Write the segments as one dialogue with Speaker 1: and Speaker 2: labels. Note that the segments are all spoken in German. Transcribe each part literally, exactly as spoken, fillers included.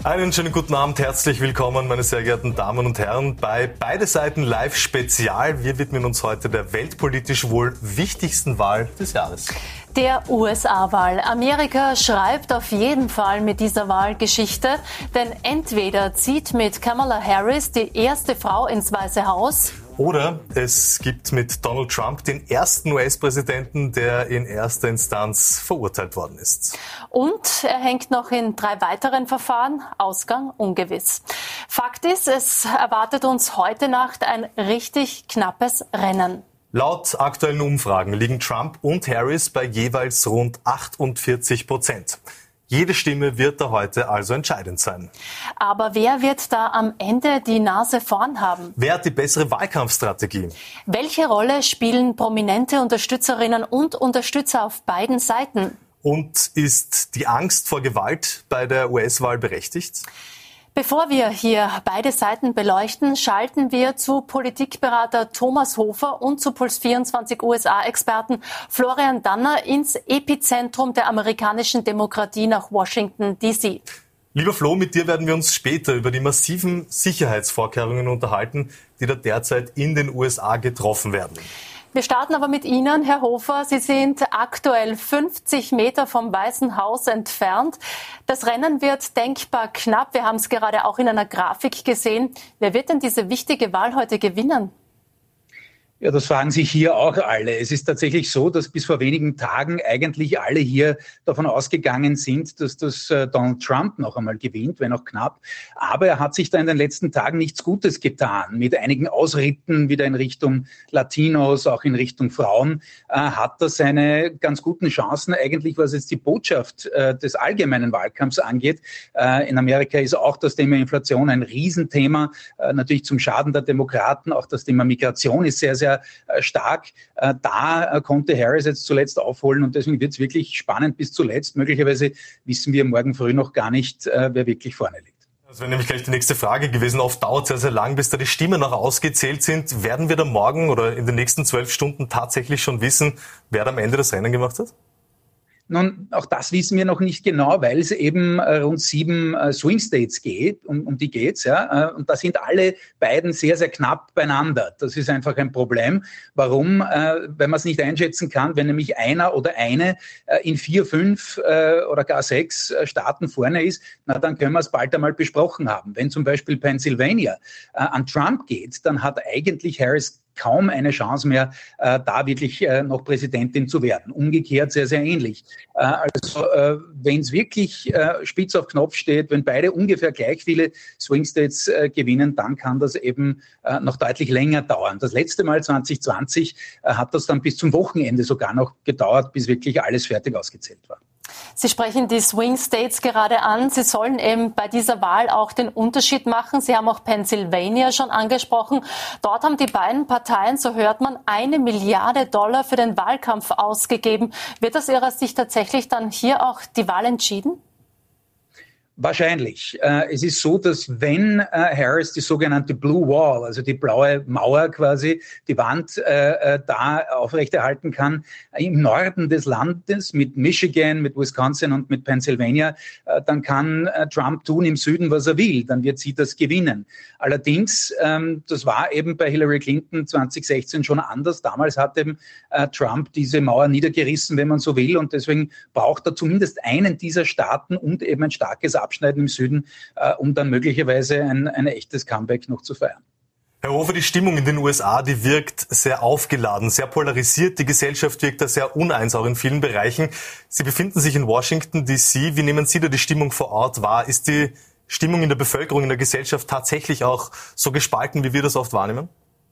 Speaker 1: Einen schönen guten Abend, herzlich willkommen, meine sehr geehrten Damen und Herren, bei Beide Seiten Live Spezial. Wir widmen uns heute der weltpolitisch wohl wichtigsten Wahl des Jahres.
Speaker 2: Der U S A-Wahl. Amerika schreibt auf jeden Fall mit dieser Wahl Geschichte, denn entweder zieht mit Kamala Harris die erste Frau ins Weiße Haus,
Speaker 1: oder es gibt mit Donald Trump den ersten U S-Präsidenten, der in erster Instanz verurteilt worden ist.
Speaker 2: Und er hängt noch in drei weiteren Verfahren, Ausgang ungewiss. Fakt ist, es erwartet uns heute Nacht ein richtig knappes Rennen.
Speaker 1: Laut aktuellen Umfragen liegen Trump und Harris bei jeweils rund achtundvierzig Prozent. Jede Stimme wird da heute also entscheidend sein.
Speaker 2: Aber wer wird da am Ende die Nase vorn haben?
Speaker 1: Wer hat die bessere Wahlkampfstrategie?
Speaker 2: Welche Rolle spielen prominente Unterstützerinnen und Unterstützer auf beiden Seiten?
Speaker 1: Und ist die Angst vor Gewalt bei der U S-Wahl berechtigt?
Speaker 2: Bevor wir hier beide Seiten beleuchten, schalten wir zu Politikberater Thomas Hofer und zu Puls vierundzwanzig U S A-Experten Florian Danner ins Epizentrum der amerikanischen Demokratie nach Washington D C.
Speaker 1: Lieber Flo, mit dir werden wir uns später über die massiven Sicherheitsvorkehrungen unterhalten, die da derzeit in den U S A getroffen werden.
Speaker 2: Wir starten aber mit Ihnen, Herr Hofer. Sie sind aktuell fünfzig Meter vom Weißen Haus entfernt. Das Rennen wird denkbar knapp. Wir haben es gerade auch in einer Grafik gesehen. Wer wird denn diese wichtige Wahl heute gewinnen?
Speaker 3: Ja, das fragen sich hier auch alle. Es ist tatsächlich so, dass bis vor wenigen Tagen eigentlich alle hier davon ausgegangen sind, dass das äh, Donald Trump noch einmal gewinnt, wenn auch knapp. Aber er hat sich da in den letzten Tagen nichts Gutes getan. Mit einigen Ausritten wieder in Richtung Latinos, auch in Richtung Frauen, äh, hat er seine ganz guten Chancen eigentlich, was jetzt die Botschaft äh, des allgemeinen Wahlkampfs angeht. Äh, in Amerika ist auch das Thema Inflation ein Riesenthema, äh, natürlich zum Schaden der Demokraten. Auch das Thema Migration ist sehr, sehr sehr stark. Da konnte Harris jetzt zuletzt aufholen und deswegen wird es wirklich spannend bis zuletzt. Möglicherweise wissen wir morgen früh noch gar nicht, wer wirklich vorne liegt.
Speaker 1: Das wäre nämlich gleich die nächste Frage gewesen. Oft dauert es sehr, sehr lang, bis da die Stimmen noch ausgezählt sind. Werden wir da morgen oder in den nächsten zwölf Stunden tatsächlich schon wissen, wer da am Ende das Rennen gemacht hat?
Speaker 3: Nun, auch das wissen wir noch nicht genau, weil es eben äh, rund sieben äh, Swing States geht, um, um die geht's, ja. Äh, und da sind alle beiden sehr, sehr knapp beieinander. Das ist einfach ein Problem. Warum? Äh, wenn man es nicht einschätzen kann, wenn nämlich einer oder eine äh, in vier, fünf äh, oder gar sechs äh, Staaten vorne ist, na, dann können wir es bald einmal besprochen haben. Wenn zum Beispiel Pennsylvania äh, an Trump geht, dann hat eigentlich Harris kaum eine Chance mehr, äh, da wirklich äh, noch Präsidentin zu werden. Umgekehrt sehr, sehr ähnlich. Äh, also äh, wenn es wirklich äh, spitz auf Knopf steht, wenn beide ungefähr gleich viele Swing States äh, gewinnen, dann kann das eben äh, noch deutlich länger dauern. Das letzte Mal zwanzig zwanzig äh, hat das dann bis zum Wochenende sogar noch gedauert, bis wirklich alles fertig ausgezählt war.
Speaker 2: Sie sprechen die Swing States gerade an. Sie sollen eben bei dieser Wahl auch den Unterschied machen. Sie haben auch Pennsylvania schon angesprochen. Dort haben die beiden Parteien, so hört man, eine Milliarde Dollar für den Wahlkampf ausgegeben. Wird aus Ihrer Sicht tatsächlich dann hier auch die Wahl entschieden?
Speaker 3: Wahrscheinlich. Äh, es ist so, dass wenn äh, Harris die sogenannte Blue Wall, also die blaue Mauer quasi, die Wand äh, da aufrechterhalten kann, im Norden des Landes mit Michigan, mit Wisconsin und mit Pennsylvania, äh, dann kann äh, Trump tun im Süden, was er will. Dann wird sie das gewinnen. Allerdings, ähm, das war eben bei Hillary Clinton zwanzig sechzehn schon anders. Damals hat eben äh, Trump diese Mauer niedergerissen, wenn man so will. Und deswegen braucht er zumindest einen dieser Staaten und eben ein starkes Abschneiden im Süden, äh, um dann möglicherweise ein, ein echtes Comeback noch zu feiern.
Speaker 1: Herr Hofer, die Stimmung in den U S A, die wirkt sehr aufgeladen, sehr polarisiert. Die Gesellschaft wirkt da sehr uneins, auch in vielen Bereichen. Sie befinden sich in Washington D C. Wie nehmen Sie da die Stimmung vor Ort wahr? Ist die Stimmung in der Bevölkerung, in der Gesellschaft tatsächlich auch so gespalten, wie wir das oft wahrnehmen?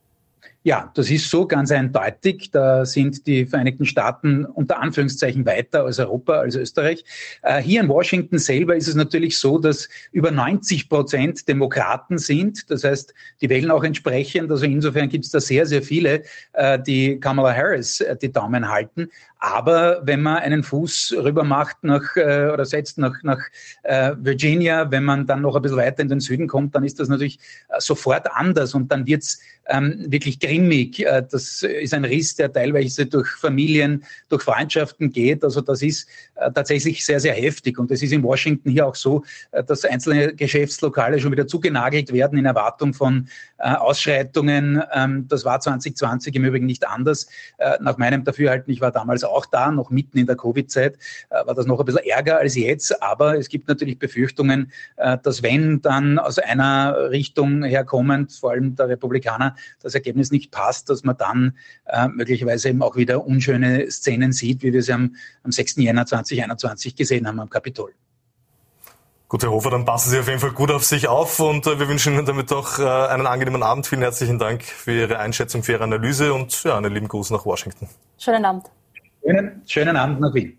Speaker 3: Ja, das ist so ganz eindeutig. Da sind die Vereinigten Staaten unter Anführungszeichen weiter als Europa, als Österreich. Äh, hier in Washington selber ist es natürlich so, dass über neunzig Prozent Demokraten sind. Das heißt, die wählen auch entsprechend. Also insofern gibt es da sehr, sehr viele, äh, die Kamala Harris äh, die Daumen halten. Aber wenn man einen Fuß rüber macht nach, äh, oder setzt nach, nach äh, Virginia, wenn man dann noch ein bisschen weiter in den Süden kommt, dann ist das natürlich äh, sofort anders und dann wird's ähm, wirklich grimmig. Das ist ein Riss, der teilweise durch Familien, durch Freundschaften geht. Also das ist tatsächlich sehr, sehr heftig. Und es ist in Washington hier auch so, dass einzelne Geschäftslokale schon wieder zugenagelt werden in Erwartung von Ausschreitungen. Das war zwanzig zwanzig im Übrigen nicht anders. Nach meinem Dafürhalten, ich war damals auch da, noch mitten in der Covid-Zeit, war das noch ein bisschen ärger als jetzt. Aber es gibt natürlich Befürchtungen, dass wenn dann aus einer Richtung herkommend, vor allem der Republikaner, das Ergebnis nicht passt, dass man dann äh, möglicherweise eben auch wieder unschöne Szenen sieht, wie wir sie am, am sechsten Jänner zweitausendeinundzwanzig gesehen haben am Kapitol.
Speaker 1: Gut, Herr Hofer, dann passen Sie auf jeden Fall gut auf sich auf und äh, wir wünschen Ihnen damit doch äh, einen angenehmen Abend. Vielen herzlichen Dank für Ihre Einschätzung, für Ihre Analyse und ja, einen lieben Gruß nach Washington.
Speaker 2: Schönen Abend.
Speaker 3: Schönen, schönen Abend nach Wien.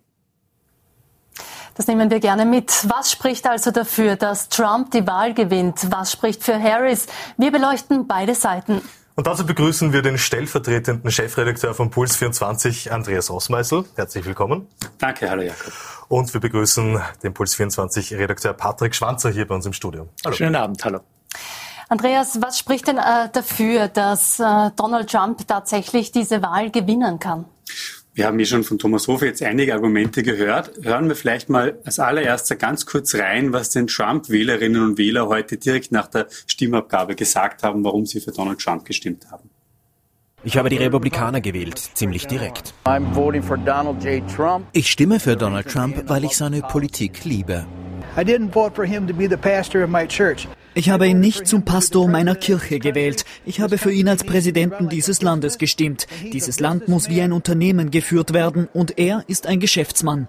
Speaker 2: Das nehmen wir gerne mit. Was spricht also dafür, dass Trump die Wahl gewinnt? Was spricht für Harris? Wir beleuchten beide Seiten.
Speaker 1: Und dazu begrüßen wir den stellvertretenden Chefredakteur von Puls vierundzwanzig, Andreas Roßmeißl. Herzlich willkommen.
Speaker 4: Danke, hallo Jakob.
Speaker 1: Und wir begrüßen den Puls vierundzwanzig-Redakteur Patrick Schwanzer hier bei uns im Studio.
Speaker 4: Hallo. Schönen Abend, hallo.
Speaker 2: Andreas, was spricht denn äh, dafür, dass äh, Donald Trump tatsächlich diese Wahl gewinnen kann?
Speaker 4: Wir haben hier schon von Thomas Hofer jetzt einige Argumente gehört. Hören wir vielleicht mal als allererster ganz kurz rein, was den Trump-Wählerinnen und Wähler heute direkt nach der Stimmabgabe gesagt haben, warum sie für Donald Trump gestimmt haben.
Speaker 5: Ich habe die Republikaner gewählt, ziemlich direkt.
Speaker 6: I'm voting for Donald J. Trump.
Speaker 5: Ich stimme für Donald Trump, weil ich seine Politik liebe.
Speaker 6: I didn't vote for him to be the pastor of my church.
Speaker 7: Ich habe ihn nicht zum Pastor meiner Kirche gewählt. Ich habe für ihn als Präsidenten dieses Landes gestimmt. Dieses Land muss wie ein Unternehmen geführt werden und er ist ein Geschäftsmann.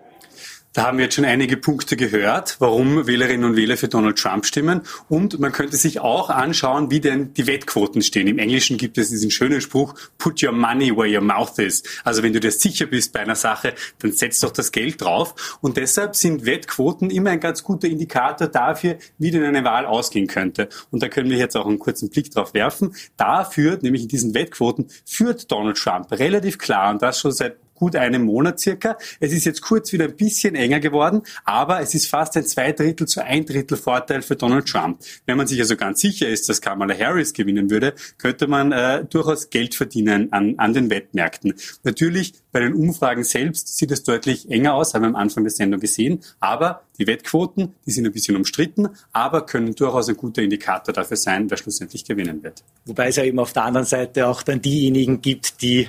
Speaker 4: Da haben wir jetzt schon einige Punkte gehört, warum Wählerinnen und Wähler für Donald Trump stimmen. Und man könnte sich auch anschauen, wie denn die Wettquoten stehen. Im Englischen gibt es diesen schönen Spruch, put your money where your mouth is. Also wenn du dir sicher bist bei einer Sache, dann setz doch das Geld drauf. Und deshalb sind Wettquoten immer ein ganz guter Indikator dafür, wie denn eine Wahl ausgehen könnte. Und da können wir jetzt auch einen kurzen Blick drauf werfen. Da führt, nämlich in diesen Wettquoten, führt Donald Trump relativ klar, und das schon seit gut einem Monat circa. Es ist jetzt kurz wieder ein bisschen enger geworden, aber es ist fast ein Zweidrittel zu ein Drittel Vorteil für Donald Trump. Wenn man sich also ganz sicher ist, dass Kamala Harris gewinnen würde, könnte man äh, durchaus Geld verdienen an, an den Wettmärkten. Natürlich, bei den Umfragen selbst sieht es deutlich enger aus, haben wir am Anfang der Sendung gesehen, aber die Wettquoten, die sind ein bisschen umstritten, aber können durchaus ein guter Indikator dafür sein, wer schlussendlich gewinnen wird.
Speaker 8: Wobei es ja eben auf der anderen Seite auch dann diejenigen gibt, die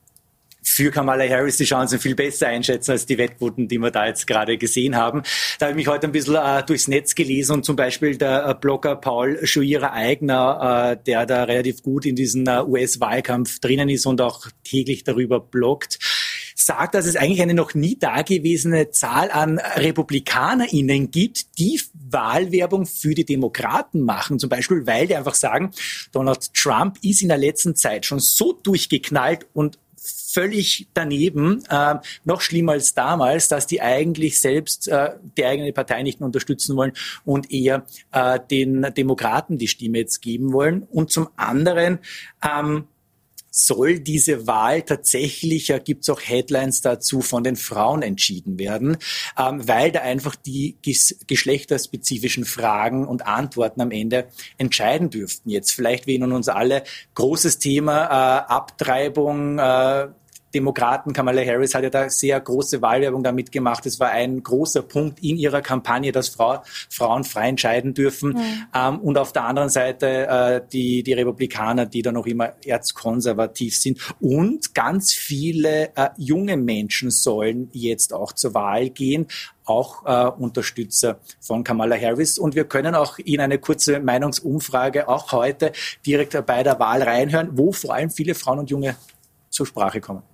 Speaker 8: für Kamala Harris die Chancen viel besser einschätzen als die Wettquoten, die wir da jetzt gerade gesehen haben. Da habe ich mich heute ein bisschen äh, durchs Netz gelesen und zum Beispiel der äh, Blogger Paul Scheurer-Eigner, äh, der da relativ gut in diesen äh, U S-Wahlkampf drinnen ist und auch täglich darüber bloggt, sagt, dass es eigentlich eine noch nie dagewesene Zahl an RepublikanerInnen gibt, die Wahlwerbung für die Demokraten machen. Zum Beispiel, weil die einfach sagen, Donald Trump ist in der letzten Zeit schon so durchgeknallt und völlig daneben, äh, noch schlimmer als damals, dass die eigentlich selbst äh, die eigene Partei nicht mehr unterstützen wollen und eher äh, den Demokraten die Stimme jetzt geben wollen. Und zum anderen ähm, soll diese Wahl tatsächlich, ja, gibt es auch Headlines dazu, von den Frauen entschieden werden, ähm, weil da einfach die ges- geschlechterspezifischen Fragen und Antworten am Ende entscheiden dürften. Jetzt vielleicht, wir erinnern uns alle, großes Thema, äh, Abtreibung, äh, Demokraten, Kamala Harris hat ja da sehr große Wahlwerbung damit gemacht. Es war ein großer Punkt in ihrer Kampagne, dass Frau, Frauen frei entscheiden dürfen. Mhm. Ähm, und auf der anderen Seite äh, die, die Republikaner, die da noch immer erzkonservativ sind. Und ganz viele äh, junge Menschen sollen jetzt auch zur Wahl gehen, auch äh, Unterstützer von Kamala Harris. Und wir können auch in eine kurze Meinungsumfrage auch heute direkt bei der Wahl reinhören, wo vor allem viele Frauen und Junge zur Sprache kommen.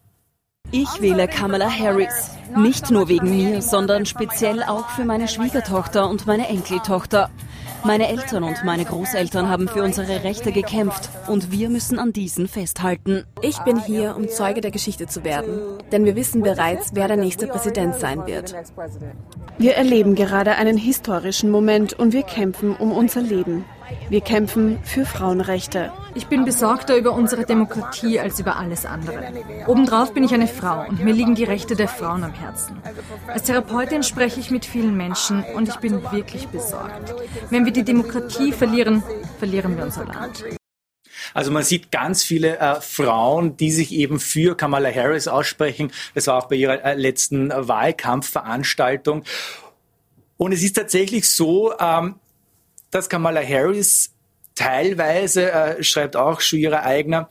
Speaker 9: Ich wähle Kamala Harris. Nicht nur wegen mir, sondern speziell auch für meine Schwiegertochter und meine Enkeltochter. Meine Eltern und meine Großeltern haben für unsere Rechte gekämpft und wir müssen an diesen festhalten.
Speaker 10: Ich bin hier, um Zeuge der Geschichte zu werden, denn wir wissen bereits, wer der nächste Präsident sein wird. Wir erleben gerade einen historischen Moment und wir kämpfen um unser Leben. Wir kämpfen für Frauenrechte.
Speaker 11: Ich bin besorgter über unsere Demokratie als über alles andere. Obendrauf bin ich eine Frau und mir liegen die Rechte der Frauen am Herzen. Als Therapeutin spreche ich mit vielen Menschen und ich bin wirklich besorgt. Wenn wir die Demokratie verlieren, verlieren wir unser Land.
Speaker 8: Also man sieht ganz viele äh, Frauen, die sich eben für Kamala Harris aussprechen. Das war auch bei ihrer äh, letzten äh, Wahlkampfveranstaltung. Und es ist tatsächlich so, ähm, dass Kamala Harris teilweise, äh, schreibt auch Shira Aigner,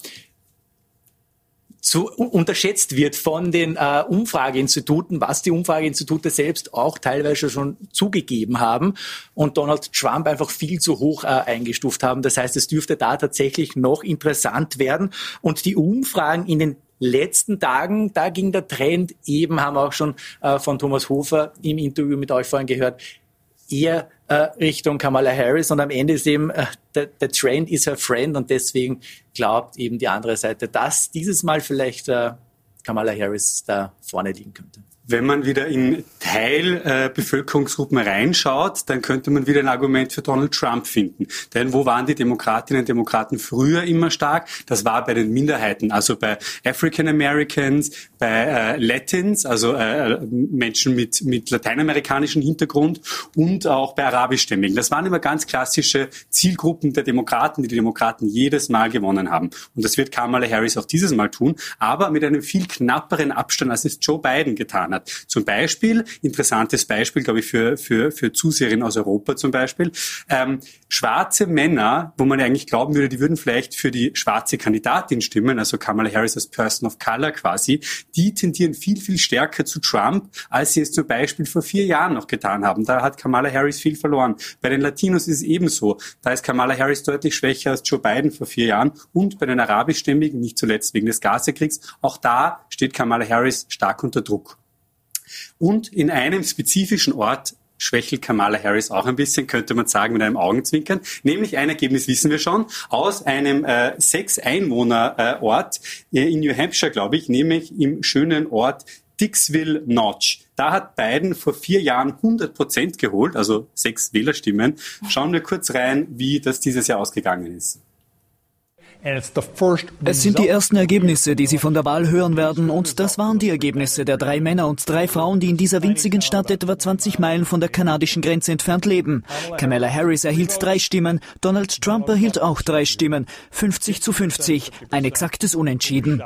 Speaker 8: zu, unterschätzt wird von den äh, Umfrageinstituten, was die Umfrageinstitute selbst auch teilweise schon zugegeben haben und Donald Trump einfach viel zu hoch äh, eingestuft haben. Das heißt, es dürfte da tatsächlich noch interessant werden. Und die Umfragen in den letzten Tagen, da ging der Trend eben, haben wir auch schon äh, von Thomas Hofer im Interview mit euch vorhin gehört, eher äh, Richtung Kamala Harris, und am Ende ist eben äh, der, der Trend is her friend, und deswegen glaubt eben die andere Seite, dass dieses Mal vielleicht äh, Kamala Harris da vorne liegen könnte.
Speaker 4: Wenn man wieder in Teilbevölkerungsgruppen äh, reinschaut, dann könnte man wieder ein Argument für Donald Trump finden. Denn wo waren die Demokratinnen und Demokraten früher immer stark? Das war bei den Minderheiten, also bei African Americans, bei äh, Latins, also äh, Menschen mit, mit lateinamerikanischen Hintergrund, und auch bei Arabischstämmigen. Das waren immer ganz klassische Zielgruppen der Demokraten, die die Demokraten jedes Mal gewonnen haben. Und das wird Kamala Harris auch dieses Mal tun, aber mit einem viel knapperen Abstand, als es Joe Biden getan hat. Zum Beispiel, interessantes Beispiel, glaube ich, für, für, für Zuseherinnen aus Europa zum Beispiel, ähm, schwarze Männer, wo man eigentlich glauben würde, die würden vielleicht für die schwarze Kandidatin stimmen, also Kamala Harris als Person of Color quasi, die tendieren viel, viel stärker zu Trump, als sie es zum Beispiel vor vier Jahren noch getan haben. Da hat Kamala Harris viel verloren. Bei den Latinos ist es ebenso. Da ist Kamala Harris deutlich schwächer als Joe Biden vor vier Jahren, und bei den Arabischstämmigen, nicht zuletzt wegen des Gazakriegs, auch da steht Kamala Harris stark unter Druck. Und in einem spezifischen Ort schwächelt Kamala Harris auch ein bisschen, könnte man sagen, mit einem Augenzwinkern. Nämlich ein Ergebnis wissen wir schon, aus einem äh, Sechs-Einwohner-Ort äh, in New Hampshire, glaube ich, nämlich im schönen Ort Dixville Notch. Da hat Biden vor vier Jahren hundert Prozent geholt, also sechs Wählerstimmen. Schauen wir kurz rein, wie das dieses Jahr ausgegangen ist.
Speaker 7: Es sind die ersten Ergebnisse, die Sie von der Wahl hören werden, und das waren die Ergebnisse der drei Männer und drei Frauen, die in dieser winzigen Stadt etwa zwanzig Meilen von der kanadischen Grenze entfernt leben. Kamala Harris erhielt drei Stimmen, Donald Trump erhielt auch drei Stimmen, fünfzig zu fünfzig, ein exaktes Unentschieden.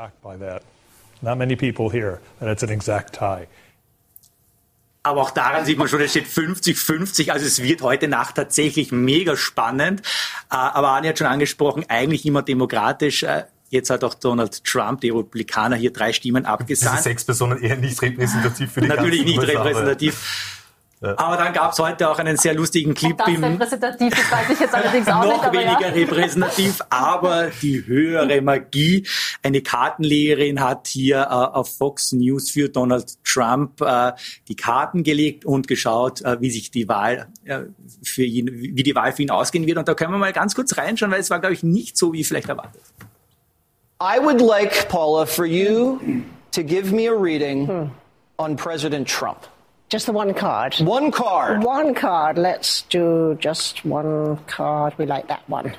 Speaker 8: Aber auch daran sieht man schon, es steht fünfzig fünfzig, also es wird heute Nacht tatsächlich mega spannend. Aber Arne hat schon angesprochen, eigentlich immer demokratisch. Jetzt hat auch Donald Trump, die Republikaner, hier drei Stimmen abgesandt.
Speaker 1: Diese sechs Personen eher nicht repräsentativ für die
Speaker 8: Natürlich nicht
Speaker 1: U S A,
Speaker 8: repräsentativ. Ja. Aber dann gab es heute auch einen sehr lustigen Clip.
Speaker 2: Ob das im repräsentativ ist, weiß ich jetzt allerdings auch
Speaker 8: noch
Speaker 2: nicht. Noch
Speaker 8: weniger
Speaker 2: ja.
Speaker 8: repräsentativ, aber die höhere Magie. Eine Kartenlegerin hat hier äh, auf Fox News für Donald Trump äh, die Karten gelegt und geschaut, äh, wie sich die Wahl äh, für ihn, wie die Wahl für ihn ausgehen wird. Und da können wir mal ganz kurz reinschauen, weil es war, glaube ich, nicht so, wie vielleicht erwartet.
Speaker 12: I would like, Paula, for you to give me a reading hmm. on President Trump.
Speaker 13: Just the one card?
Speaker 12: One card.
Speaker 13: One card. Let's do just one card. We like that one.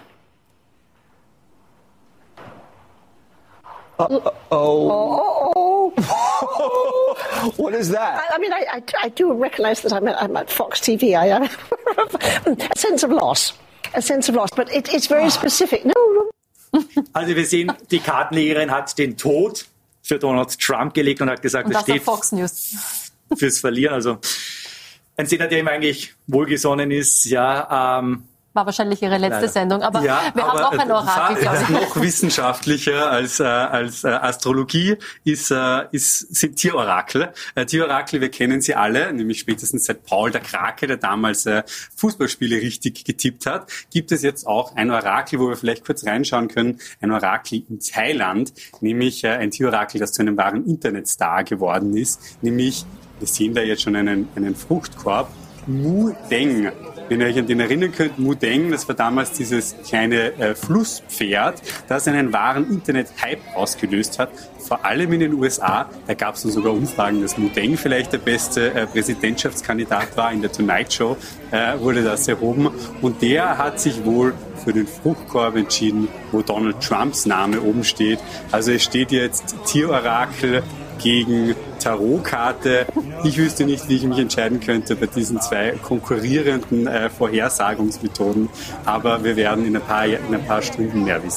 Speaker 12: Uh-oh.
Speaker 13: Oh, oh, oh.
Speaker 12: What is that?
Speaker 13: I, I mean, I, I, I do recognise that I'm at, I'm at Fox T V. I have a sense of loss. A sense of loss. But it, it's very specific. No, no.
Speaker 8: Also wir sehen, die Kartenlegerin hat den Tod für Donald Trump gelegt und hat gesagt,
Speaker 2: und das
Speaker 8: steht
Speaker 2: auf Fox News.
Speaker 8: Fürs Verlieren. Also ein Sender, der ihm eigentlich wohlgesonnen ist, ja. Ähm,
Speaker 2: War wahrscheinlich ihre letzte Leider. Sendung, aber
Speaker 4: ja,
Speaker 2: wir
Speaker 4: aber
Speaker 2: haben auch ein Orakel, glaube ich.
Speaker 4: Noch wissenschaftlicher als, äh, als äh, Astrologie ist, äh, ist, sind Tierorakel. Äh, Tierorakel, wir kennen sie alle, nämlich spätestens seit Paul der Krake, der damals äh, Fußballspiele richtig getippt hat, gibt es jetzt auch ein Orakel, wo wir vielleicht kurz reinschauen können, ein Orakel in Thailand, nämlich äh, ein Tierorakel, das zu einem wahren Internetstar geworden ist, nämlich, wir sehen da jetzt schon einen, einen Fruchtkorb, Mu Deng. Wenn ihr euch an den erinnern könnt, Mu Deng, das war damals dieses kleine äh, Flusspferd, das einen wahren Internet-Hype ausgelöst hat, vor allem in den U S A. Da gab es dann sogar Umfragen, dass Mu Deng vielleicht der beste äh, Präsidentschaftskandidat war. In der Tonight Show äh, wurde das erhoben. Und der hat sich wohl für den Fruchtkorb entschieden, wo Donald Trumps Name oben steht. Also es steht jetzt Tierorakel gegen Tarotkarte. Ich wüsste nicht, wie ich mich entscheiden könnte bei diesen zwei konkurrierenden äh, Vorhersagungsmethoden, aber wir werden in ein paar, in ein paar Stunden mehr wissen.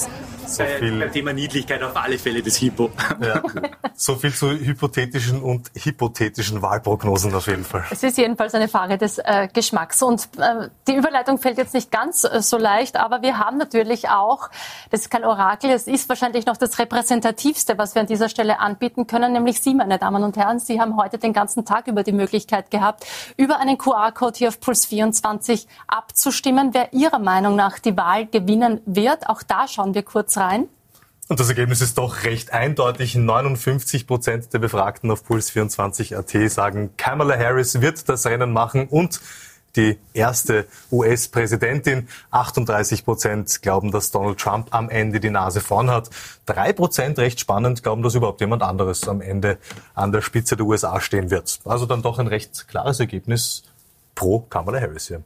Speaker 1: So viel
Speaker 8: beim Thema Niedlichkeit auf alle Fälle das Hippo.
Speaker 1: Ja, so viel zu hypothetischen und hypothetischen Wahlprognosen auf jeden Fall.
Speaker 2: Es ist jedenfalls eine Frage des äh, Geschmacks. Und äh, die Überleitung fällt jetzt nicht ganz äh, so leicht, aber wir haben natürlich auch, das ist kein Orakel, es ist wahrscheinlich noch das Repräsentativste, was wir an dieser Stelle anbieten können, nämlich Sie, meine Damen und Herren. Sie haben heute den ganzen Tag über die Möglichkeit gehabt, über einen Q R-Code hier auf Puls vierundzwanzig abzustimmen, wer Ihrer Meinung nach die Wahl gewinnen wird. Auch da schauen wir kurz rein.
Speaker 1: Und das Ergebnis ist doch recht eindeutig. neunundfünfzig Prozent der Befragten auf Puls vierundzwanzig Punkt A T sagen, Kamala Harris wird das Rennen machen und die erste U S-Präsidentin. achtunddreißig Prozent glauben, dass Donald Trump am Ende die Nase vorn hat. Drei Prozent, recht spannend, glauben, dass überhaupt jemand anderes am Ende an der Spitze der U S A stehen wird. Also dann doch ein recht klares Ergebnis pro Kamala Harris hier.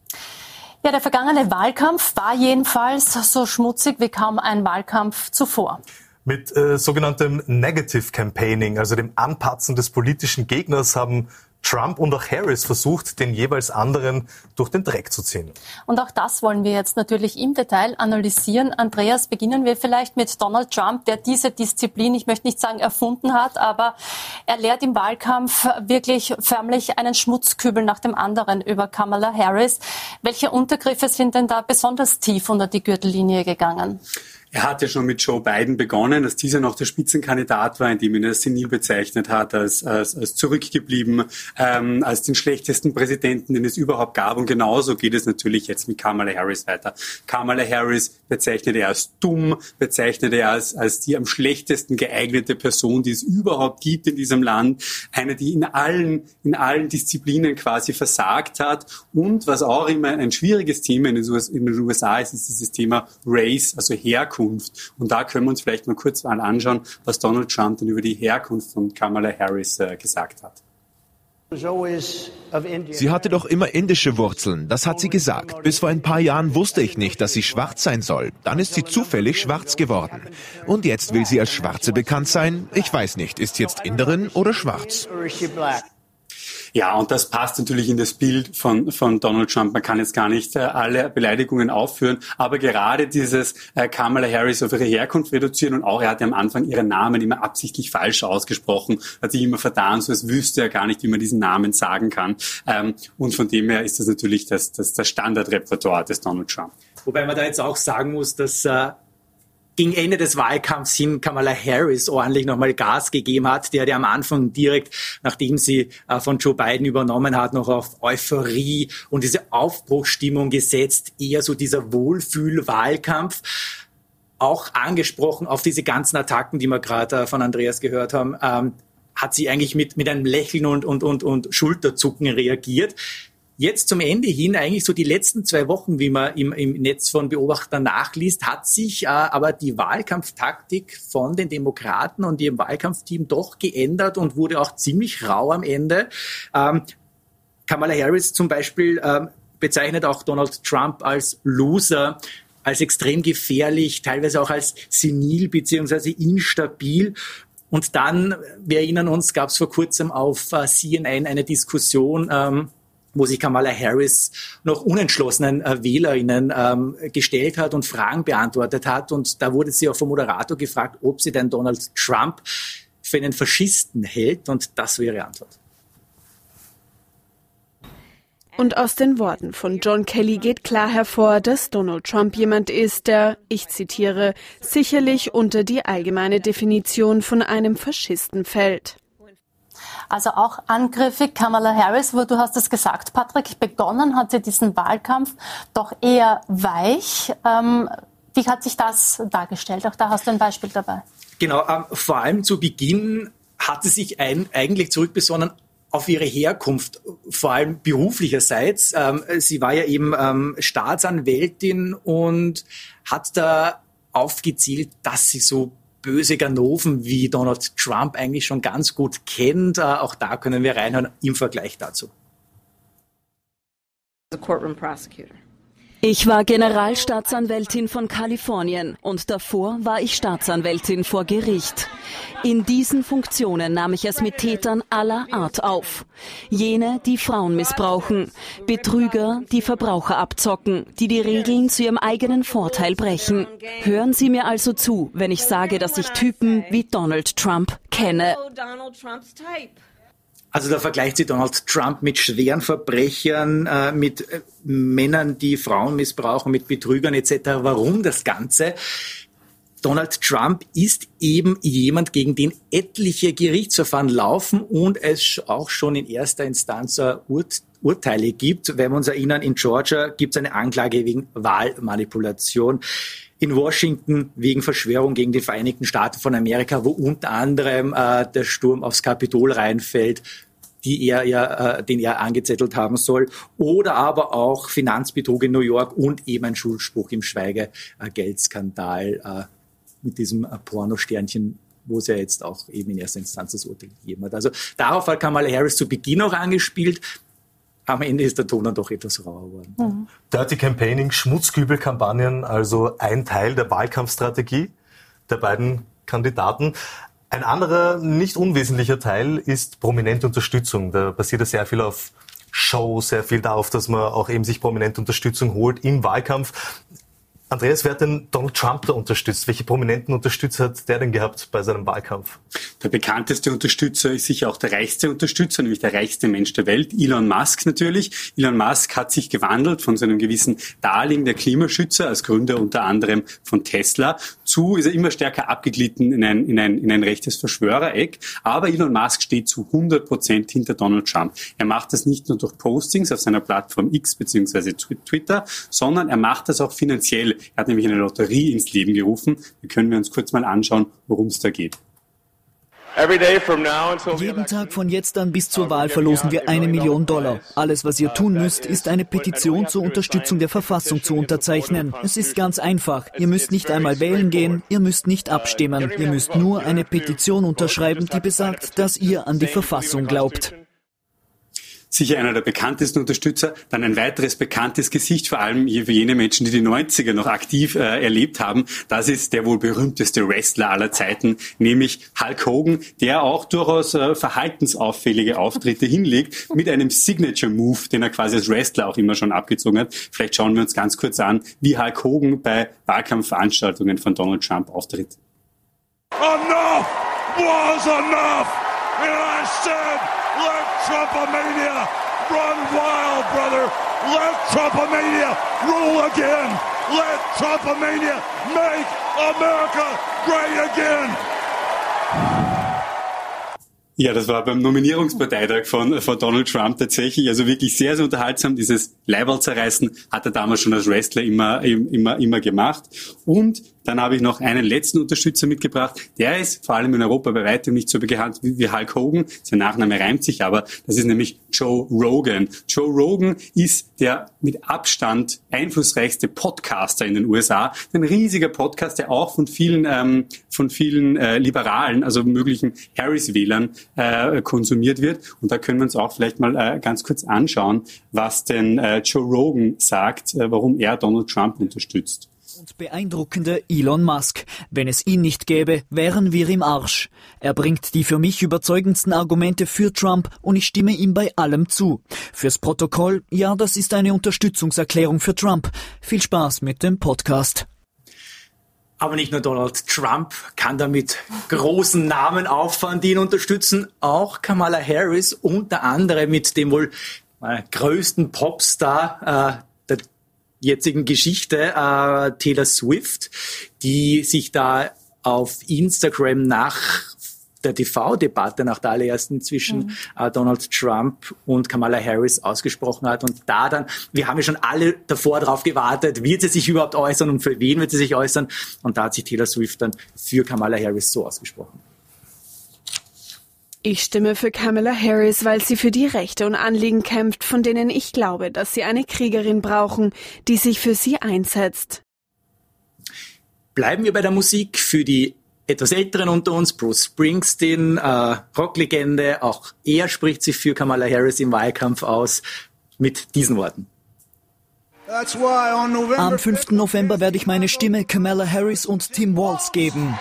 Speaker 2: Ja, der vergangene Wahlkampf war jedenfalls so schmutzig wie kaum ein Wahlkampf zuvor.
Speaker 1: Mit äh, sogenanntem Negative Campaigning, also dem Anpatzen des politischen Gegners, haben Trump und auch Harris versucht, den jeweils anderen durch den Dreck zu ziehen.
Speaker 2: Und auch das wollen wir jetzt natürlich im Detail analysieren. Andreas, beginnen wir vielleicht mit Donald Trump, der diese Disziplin, ich möchte nicht sagen erfunden hat, aber er lehrt im Wahlkampf wirklich förmlich einen Schmutzkübel nach dem anderen über Kamala Harris. Welche Untergriffe sind denn da besonders tief unter die Gürtellinie gegangen?
Speaker 4: Er hat ja schon mit Joe Biden begonnen, als dieser noch der Spitzenkandidat war, indem ihn als senil bezeichnet hat, als, als, als zurückgeblieben, ähm, als den schlechtesten Präsidenten, den es überhaupt gab. Und genauso geht es natürlich jetzt mit Kamala Harris weiter. Kamala Harris bezeichnet er als dumm, bezeichnet er als, als die am schlechtesten geeignete Person, die es überhaupt gibt in diesem Land. Eine, die in allen, in allen Disziplinen quasi versagt hat. Und was auch immer ein schwieriges Thema in den U S A ist, ist dieses Thema Race, also Herkunft. Und da können wir uns vielleicht mal kurz mal anschauen, was Donald Trump dann über die Herkunft von Kamala Harris äh, gesagt hat.
Speaker 14: Sie hatte doch immer indische Wurzeln, das hat sie gesagt. Bis vor ein paar Jahren wusste ich nicht, dass sie schwarz sein soll. Dann ist sie zufällig schwarz geworden. Und jetzt will sie als Schwarze bekannt sein? Ich weiß nicht, ist sie jetzt Inderin oder schwarz?
Speaker 4: Ja, und das passt natürlich in das Bild von, von Donald Trump. Man kann jetzt gar nicht äh, alle Beleidigungen aufführen, aber gerade dieses äh, Kamala Harris auf ihre Herkunft reduzieren und auch, er hat ja am Anfang ihren Namen immer absichtlich falsch ausgesprochen, hat sich immer vertan, so als wüsste er gar nicht, wie man diesen Namen sagen kann. Ähm, und von dem her ist das natürlich das, das, das Standardrepertoire des Donald Trump.
Speaker 8: Wobei man da jetzt auch sagen muss, dass äh gegen Ende des Wahlkampfs hin Kamala Harris ordentlich nochmal Gas gegeben hat. Die hat ja am Anfang direkt, nachdem sie äh, von Joe Biden übernommen hat, noch auf Euphorie und diese Aufbruchsstimmung gesetzt. Eher so dieser Wohlfühl-Wahlkampf. Auch angesprochen auf diese ganzen Attacken, die wir gerade äh, von Andreas gehört haben, ähm, hat sie eigentlich mit, mit einem Lächeln und, und, und, und Schulterzucken reagiert. Jetzt zum Ende hin, eigentlich so die letzten zwei Wochen, wie man im, im Netz von Beobachtern nachliest, hat sich äh, aber die Wahlkampftaktik von den Demokraten und ihrem Wahlkampfteam doch geändert und wurde auch ziemlich rau am Ende. Ähm, Kamala Harris zum Beispiel ähm, bezeichnet auch Donald Trump als Loser, als extrem gefährlich, teilweise auch als senil bzw. instabil. Und dann, wir erinnern uns, gab es vor kurzem auf äh, C N N eine Diskussion, ähm, wo sich Kamala Harris noch unentschlossenen äh, WählerInnen ähm, gestellt hat und Fragen beantwortet hat. Und da wurde sie auch vom Moderator gefragt, ob sie denn Donald Trump für einen Faschisten hält. Und das war ihre Antwort.
Speaker 10: Und aus den Worten von John Kelly geht klar hervor, dass Donald Trump jemand ist, der, ich zitiere, sicherlich unter die allgemeine Definition von einem Faschisten fällt.
Speaker 2: Also auch angriffig. Kamala Harris, wo du hast es gesagt, Patrick, begonnen hat sie diesen Wahlkampf doch eher weich. Ähm, wie hat sich das dargestellt? Auch da hast du ein Beispiel dabei.
Speaker 8: Genau, ähm, vor allem zu Beginn hat sie sich ein, eigentlich zurückbesonnen auf ihre Herkunft, vor allem beruflicherseits. Ähm, sie war ja eben ähm, Staatsanwältin und hat da aufgezählt, dass sie so böse Ganoven wie Donald Trump eigentlich schon ganz gut kennt. Uh, auch da können wir reinhören im Vergleich dazu.
Speaker 15: The courtroom prosecutor.
Speaker 9: Ich war Generalstaatsanwältin von Kalifornien und davor war ich Staatsanwältin vor Gericht. In diesen Funktionen nahm ich es mit Tätern aller Art auf. Jene, die Frauen missbrauchen, Betrüger, die Verbraucher abzocken, die die Regeln zu ihrem eigenen Vorteil brechen. Hören Sie mir also zu, wenn ich sage, dass ich Typen wie Donald Trump kenne.
Speaker 8: Also da vergleicht sie Donald Trump mit schweren Verbrechern, äh, mit äh, Männern, die Frauen missbrauchen, mit Betrügern et cetera. Warum das Ganze? Donald Trump ist eben jemand, gegen den etliche Gerichtsverfahren laufen und es auch schon in erster Instanz Ur- Urteile gibt. Wenn wir uns erinnern, in Georgia gibt es eine Anklage wegen Wahlmanipulation. In Washington wegen Verschwörung gegen die Vereinigten Staaten von Amerika, wo unter anderem äh, der Sturm aufs Kapitol reinfällt, die er ja, äh, den er angezettelt haben soll, oder aber auch Finanzbetrug in New York und eben ein Schuldspruch im Schweigegeldskandal äh, mit diesem äh, Pornosternchen, wo es ja jetzt auch eben in erster Instanz das Urteil gegeben hat. Also darauf hat Kamala Harris zu Beginn auch angespielt. Am Ende ist der Ton dann doch etwas rauer geworden.
Speaker 1: Mhm. Dirty Campaigning, Schmutzkübelkampagnen, also ein Teil der Wahlkampfstrategie der beiden Kandidaten. Ein anderer, nicht unwesentlicher Teil ist prominente Unterstützung. Da basiert ja sehr viel auf Show, sehr viel darauf, dass man auch eben sich prominente Unterstützung holt im Wahlkampf. Andreas, wer hat denn Donald Trump da unterstützt? Welche prominenten Unterstützer hat der denn gehabt bei seinem Wahlkampf?
Speaker 4: Der bekannteste Unterstützer ist sicher auch der reichste Unterstützer, nämlich der reichste Mensch der Welt, Elon Musk natürlich. Elon Musk hat sich gewandelt von so einem gewissen Darling der Klimaschützer als Gründer unter anderem von Tesla zu, ist er immer stärker abgeglitten in ein, in ein, in ein rechtes Verschwörereck. Aber Elon Musk steht zu hundert Prozent hinter Donald Trump. Er macht das nicht nur durch Postings auf seiner Plattform X bzw. Twitter, sondern er macht das auch finanziell. Er hat nämlich eine Lotterie ins Leben gerufen. Wir können wir uns kurz mal anschauen, worum es da geht.
Speaker 7: Jeden Tag von jetzt an bis zur Wahl verlosen wir eine Million Dollar. Alles, was ihr tun müsst, ist eine Petition zur Unterstützung der Verfassung zu unterzeichnen. Es ist ganz einfach. Ihr müsst nicht einmal wählen gehen, ihr müsst nicht abstimmen. Ihr müsst nur eine Petition unterschreiben, die besagt, dass ihr an die Verfassung glaubt.
Speaker 4: Sicher einer der bekanntesten Unterstützer. Dann ein weiteres bekanntes Gesicht, vor allem für jene Menschen, die die neunziger noch aktiv äh, erlebt haben. Das ist der wohl berühmteste Wrestler aller Zeiten, nämlich Hulk Hogan, der auch durchaus äh, verhaltensauffällige Auftritte hinlegt mit einem Signature-Move, den er quasi als Wrestler auch immer schon abgezogen hat. Vielleicht schauen wir uns ganz kurz an, wie Hulk Hogan bei Wahlkampfveranstaltungen von Donald Trump auftritt.
Speaker 15: Enough was enough! And I said, let Trumpomania run wild, brother. Let Trumpomania rule again. Let Trumpomania make America great again.
Speaker 4: Ja, das war beim Nominierungsparteitag von, von Donald Trump tatsächlich, also wirklich sehr, sehr unterhaltsam. Dieses Leiberlzerreißen hat er damals schon als Wrestler immer, immer, immer gemacht. Und dann habe ich noch einen letzten Unterstützer mitgebracht. Der ist vor allem in Europa bei weitem nicht so bekannt wie, wie Hulk Hogan. Sein Nachname reimt sich aber. Das ist nämlich Joe Rogan. Joe Rogan ist der mit Abstand einflussreichste Podcaster in den U S A. Ein riesiger Podcast, der auch von vielen, ähm, von vielen äh, Liberalen, also möglichen Harris-Wählern äh, konsumiert wird. Und da können wir uns auch vielleicht mal äh, ganz kurz anschauen, was denn äh, Joe Rogan sagt, äh, warum er Donald Trump unterstützt.
Speaker 7: Und beeindruckende Elon Musk. Wenn es ihn nicht gäbe, wären wir im Arsch. Er bringt die für mich überzeugendsten Argumente für Trump und ich stimme ihm bei allem zu. Fürs Protokoll, ja, das ist eine Unterstützungserklärung für Trump. Viel Spaß mit dem Podcast.
Speaker 8: Aber nicht nur Donald Trump kann damit großen Namen auffahren, die ihn unterstützen. Auch Kamala Harris, unter anderem mit dem wohl äh, größten Popstar äh, der jetzigen Geschichte, äh, Taylor Swift, die sich da auf Instagram nach der T V-Debatte, nach der allerersten zwischen mhm. äh, Donald Trump und Kamala Harris ausgesprochen hat. Und da dann, wir haben ja schon alle davor drauf gewartet, wird sie sich überhaupt äußern und für wen wird sie sich äußern? Und da hat sich Taylor Swift dann für Kamala Harris so ausgesprochen.
Speaker 10: Ich stimme für Kamala Harris, weil sie für die Rechte und Anliegen kämpft, von denen ich glaube, dass sie eine Kriegerin brauchen, die sich für sie einsetzt.
Speaker 8: Bleiben wir bei der Musik. Für die etwas Älteren unter uns, Bruce Springsteen, äh, Rocklegende, auch er spricht sich für Kamala Harris im Wahlkampf aus mit diesen Worten.
Speaker 7: Am fünften November werde ich meine Stimme Kamala Harris und Tim Walz geben.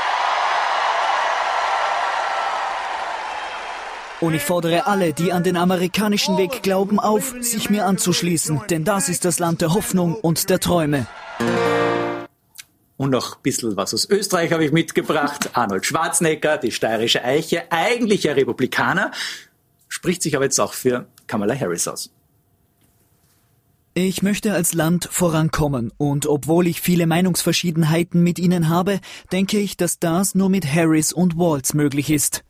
Speaker 7: Und ich fordere alle, die an den amerikanischen Weg glauben, auf, sich mir anzuschließen. Denn das ist das Land der Hoffnung und der Träume.
Speaker 8: Und noch ein bisschen was aus Österreich habe ich mitgebracht. Arnold Schwarzenegger, die steirische Eiche, eigentlich ein Republikaner, spricht sich aber jetzt auch für Kamala Harris aus.
Speaker 7: Ich möchte als Land vorankommen. Und obwohl ich viele Meinungsverschiedenheiten mit Ihnen habe, denke ich, dass das nur mit Harris und Walz möglich ist.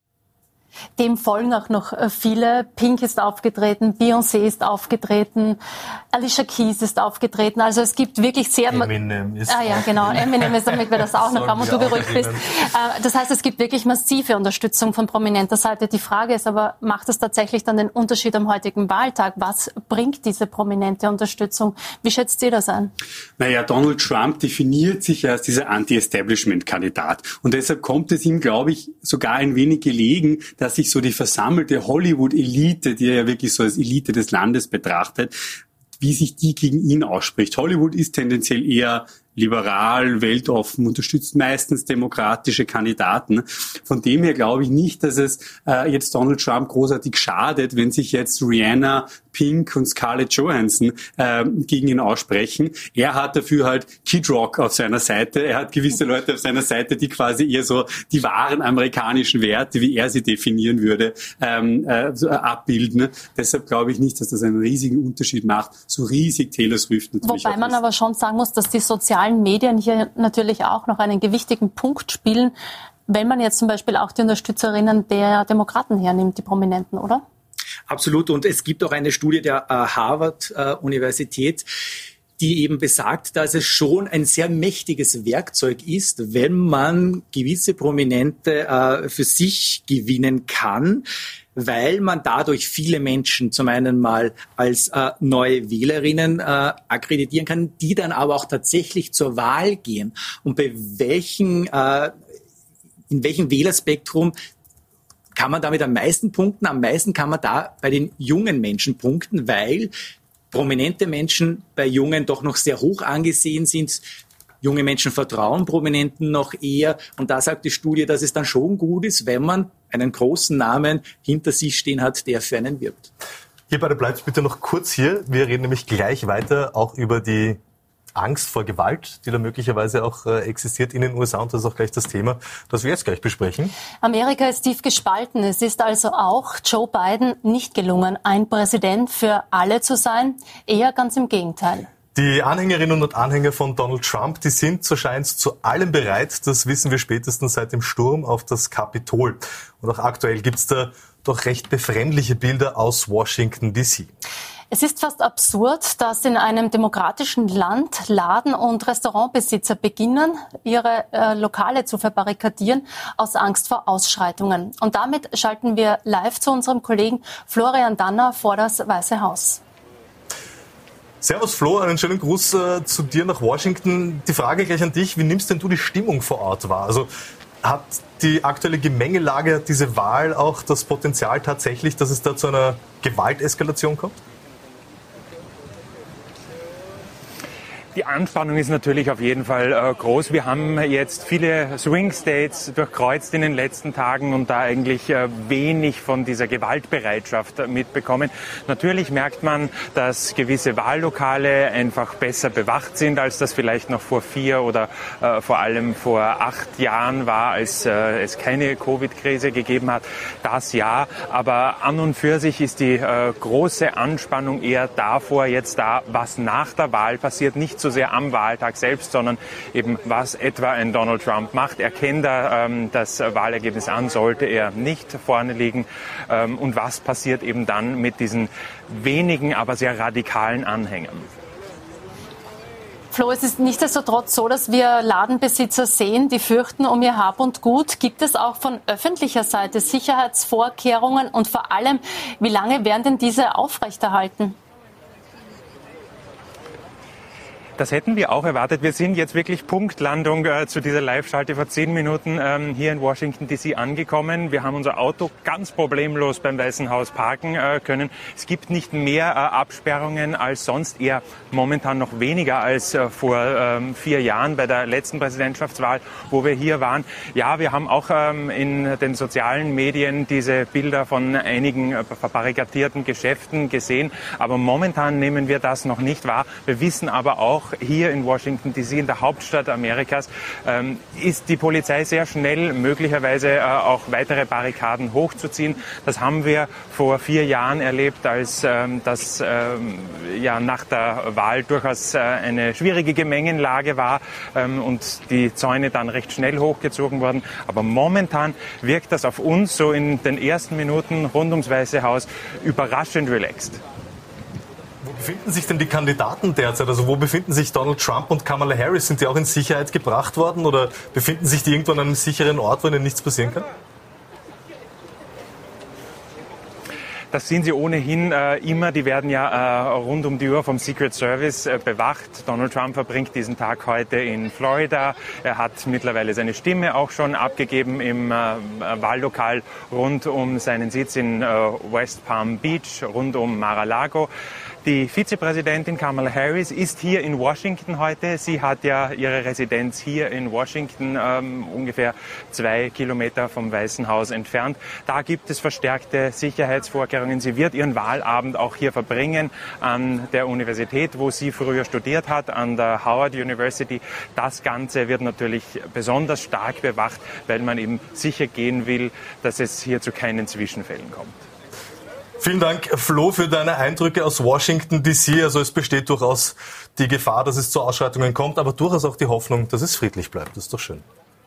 Speaker 2: Dem folgen auch noch viele. Pink ist aufgetreten, Beyoncé ist aufgetreten, Alicia Keys ist aufgetreten. Also es gibt wirklich sehr...
Speaker 1: Eminem ist
Speaker 2: Ah ja, genau. Eminem ist, damit wir das auch noch haben und du beruhigt bist. Das heißt, es gibt wirklich massive Unterstützung von prominenter Seite. Die Frage ist aber, macht es tatsächlich dann den Unterschied am heutigen Wahltag? Was bringt diese prominente Unterstützung? Wie schätzt ihr das ein?
Speaker 4: Naja, Donald Trump definiert sich als dieser Anti-Establishment-Kandidat. Und deshalb kommt es ihm, glaube ich, sogar ein wenig gelegen, dass sich so die versammelte Hollywood-Elite, die er ja wirklich so als Elite des Landes betrachtet, wie sich die gegen ihn ausspricht. Hollywood ist tendenziell eher liberal, weltoffen, unterstützt meistens demokratische Kandidaten. Von dem her glaube ich nicht, dass es äh, jetzt Donald Trump großartig schadet, wenn sich jetzt Rihanna, Pink und Scarlett Johansson äh, gegen ihn aussprechen. Er hat dafür halt Kid Rock auf seiner Seite. Er hat gewisse Leute auf seiner Seite, die quasi eher so die wahren amerikanischen Werte, wie er sie definieren würde, ähm, äh, so, äh, abbilden. Deshalb glaube ich nicht, dass das einen riesigen Unterschied macht. So riesig Taylor Swift natürlich.
Speaker 2: Wobei man aber schon sagen muss, dass die sozialen Medien hier natürlich auch noch einen gewichtigen Punkt spielen, wenn man jetzt zum Beispiel auch die Unterstützerinnen der Demokraten hernimmt, die Prominenten, oder?
Speaker 8: Absolut. Und es gibt auch eine Studie der äh, Harvard-Universität, äh, die eben besagt, dass es schon ein sehr mächtiges Werkzeug ist, wenn man gewisse Prominente äh, für sich gewinnen kann, weil man dadurch viele Menschen zum einen mal als äh, neue Wählerinnen äh, akkreditieren kann, die dann aber auch tatsächlich zur Wahl gehen. Und bei welchen, äh, in welchem Wählerspektrum kann man damit am meisten punkten? Am meisten kann man da bei den jungen Menschen punkten, weil prominente Menschen bei Jungen doch noch sehr hoch angesehen sind. Junge Menschen vertrauen Prominenten noch eher. Und da sagt die Studie, dass es dann schon gut ist, wenn man einen großen Namen hinter sich stehen hat, der für einen wirbt.
Speaker 1: Hier beide bleibt bitte noch kurz hier. Wir reden nämlich gleich weiter auch über die Angst vor Gewalt, die da möglicherweise auch äh, existiert in den U S A. Und das ist auch gleich das Thema, das wir jetzt gleich besprechen.
Speaker 2: Amerika ist tief gespalten. Es ist also auch Joe Biden nicht gelungen, ein Präsident für alle zu sein. Eher ganz im Gegenteil.
Speaker 1: Die Anhängerinnen und Anhänger von Donald Trump, die sind, so scheint's, zu allem bereit. Das wissen wir spätestens seit dem Sturm auf das Kapitol. Und auch aktuell gibt's da doch recht befremdliche Bilder aus Washington D C.
Speaker 2: Es ist fast absurd, dass in einem demokratischen Land Laden- und Restaurantbesitzer beginnen, ihre äh, Lokale zu verbarrikadieren aus Angst vor Ausschreitungen. Und damit schalten wir live zu unserem Kollegen Florian Danner vor das Weiße Haus.
Speaker 1: Servus Flo, einen schönen Gruß äh, zu dir nach Washington. Die Frage gleich an dich, wie nimmst denn du die Stimmung vor Ort wahr? Also hat die aktuelle Gemengelage, hat diese Wahl auch das Potenzial tatsächlich, dass es da zu einer Gewalteskalation kommt?
Speaker 16: Die Anspannung ist natürlich auf jeden Fall äh, groß. Wir haben jetzt viele Swing States durchkreuzt in den letzten Tagen und da eigentlich äh, wenig von dieser Gewaltbereitschaft äh, mitbekommen. Natürlich merkt man, dass gewisse Wahllokale einfach besser bewacht sind, als das vielleicht noch vor vier oder äh, vor allem vor acht Jahren war, als äh, es keine Covid-Krise gegeben hat. Das ja, aber an und für sich ist die äh, große Anspannung eher davor, jetzt da, was nach der Wahl passiert, nicht so sehr am Wahltag selbst, sondern eben was etwa ein Donald Trump macht. Er kennt da ähm, das Wahlergebnis an, sollte er nicht vorne liegen. Ähm, und was passiert eben dann mit diesen wenigen, aber sehr radikalen Anhängern?
Speaker 2: Flo, es ist nichtsdestotrotz so, dass wir Ladenbesitzer sehen, die fürchten um ihr Hab und Gut. Gibt es auch von öffentlicher Seite Sicherheitsvorkehrungen und vor allem, wie lange werden denn diese aufrechterhalten?
Speaker 16: Das hätten wir auch erwartet. Wir sind jetzt wirklich Punktlandung äh, zu dieser Live-Schalte vor zehn Minuten ähm, hier in Washington D C angekommen. Wir haben unser Auto ganz problemlos beim Weißen Haus parken äh, können. Es gibt nicht mehr äh, Absperrungen als sonst, eher momentan noch weniger als äh, vor ähm, vier Jahren bei der letzten Präsidentschaftswahl, wo wir hier waren. Ja, wir haben auch ähm, in den sozialen Medien diese Bilder von einigen äh, verbarrikadierten Geschäften gesehen. Aber momentan nehmen wir das noch nicht wahr. Wir wissen aber auch, hier in Washington D C, in der Hauptstadt Amerikas, ähm, ist die Polizei sehr schnell, möglicherweise äh, auch weitere Barrikaden hochzuziehen. Das haben wir vor vier Jahren erlebt, als ähm, das ähm, ja nach der Wahl durchaus äh, eine schwierige Gemengenlage war ähm, und die Zäune dann recht schnell hochgezogen wurden. Aber momentan wirkt das auf uns so in den ersten Minuten rund ums Weiße Haus überraschend relaxed.
Speaker 1: Wo befinden sich denn die Kandidaten derzeit? Also wo befinden sich Donald Trump und Kamala Harris? Sind die auch in Sicherheit gebracht worden oder befinden sich die irgendwo an einem sicheren Ort, wo ihnen nichts passieren kann?
Speaker 16: Das sind sie ohnehin äh, immer. Die werden ja äh, rund um die Uhr vom Secret Service äh, bewacht. Donald Trump verbringt diesen Tag heute in Florida. Er hat mittlerweile seine Stimme auch schon abgegeben im äh, Wahllokal rund um seinen Sitz in äh, West Palm Beach, rund um Mar-a-Lago. Die Vizepräsidentin Kamala Harris ist hier in Washington heute. Sie hat ja ihre Residenz hier in Washington, ähm, ungefähr zwei Kilometer vom Weißen Haus entfernt. Da gibt es verstärkte Sicherheitsvorkehrungen. Sie wird ihren Wahlabend auch hier verbringen an der Universität, wo sie früher studiert hat, an der Howard University. Das Ganze wird natürlich besonders stark bewacht, weil man eben sicher gehen will, dass es hier zu keinen Zwischenfällen kommt.
Speaker 1: Vielen Dank, Flo, für deine Eindrücke aus Washington D C. Also es besteht durchaus die Gefahr, dass es zu Ausschreitungen kommt, aber durchaus auch die Hoffnung, dass es friedlich bleibt. Das ist doch schön.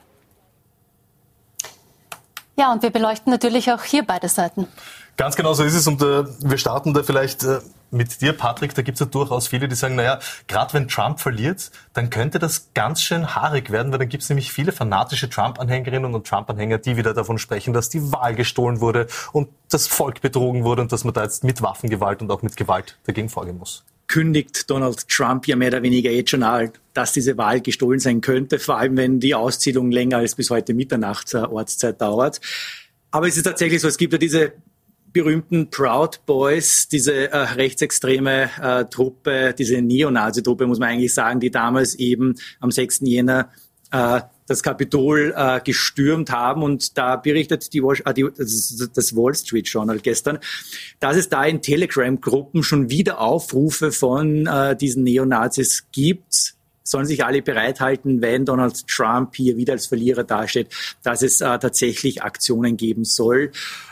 Speaker 2: Ja, und wir beleuchten natürlich auch hier beide Seiten.
Speaker 1: Ganz genau so ist es und äh, wir starten da vielleicht äh, mit dir, Patrick. Da gibt es ja durchaus viele, die sagen, naja, gerade wenn Trump verliert, dann könnte das ganz schön haarig werden, weil dann gibt es nämlich viele fanatische Trump-Anhängerinnen und Trump-Anhänger, die wieder davon sprechen, dass die Wahl gestohlen wurde und das Volk betrogen wurde und dass man da jetzt mit Waffengewalt und auch mit Gewalt dagegen vorgehen muss.
Speaker 8: Kündigt Donald Trump ja mehr oder weniger jetzt schon an, dass diese Wahl gestohlen sein könnte, vor allem wenn die Auszählung länger als bis heute Mitternacht äh, Ortszeit dauert. Aber es ist tatsächlich so, es gibt ja diese berühmten Proud Boys, diese äh, rechtsextreme äh, Truppe, diese Neonazi-Truppe, muss man eigentlich sagen, die damals eben am sechsten Jänner äh, das Kapitol äh, gestürmt haben. Und da berichtet die, äh, die, das, das Wall Street Journal gestern, dass es da in Telegram-Gruppen schon wieder Aufrufe von äh, diesen Neonazis gibt, sollen sich alle bereithalten, wenn Donald Trump hier wieder als Verlierer dasteht, dass es äh, tatsächlich Aktionen geben soll.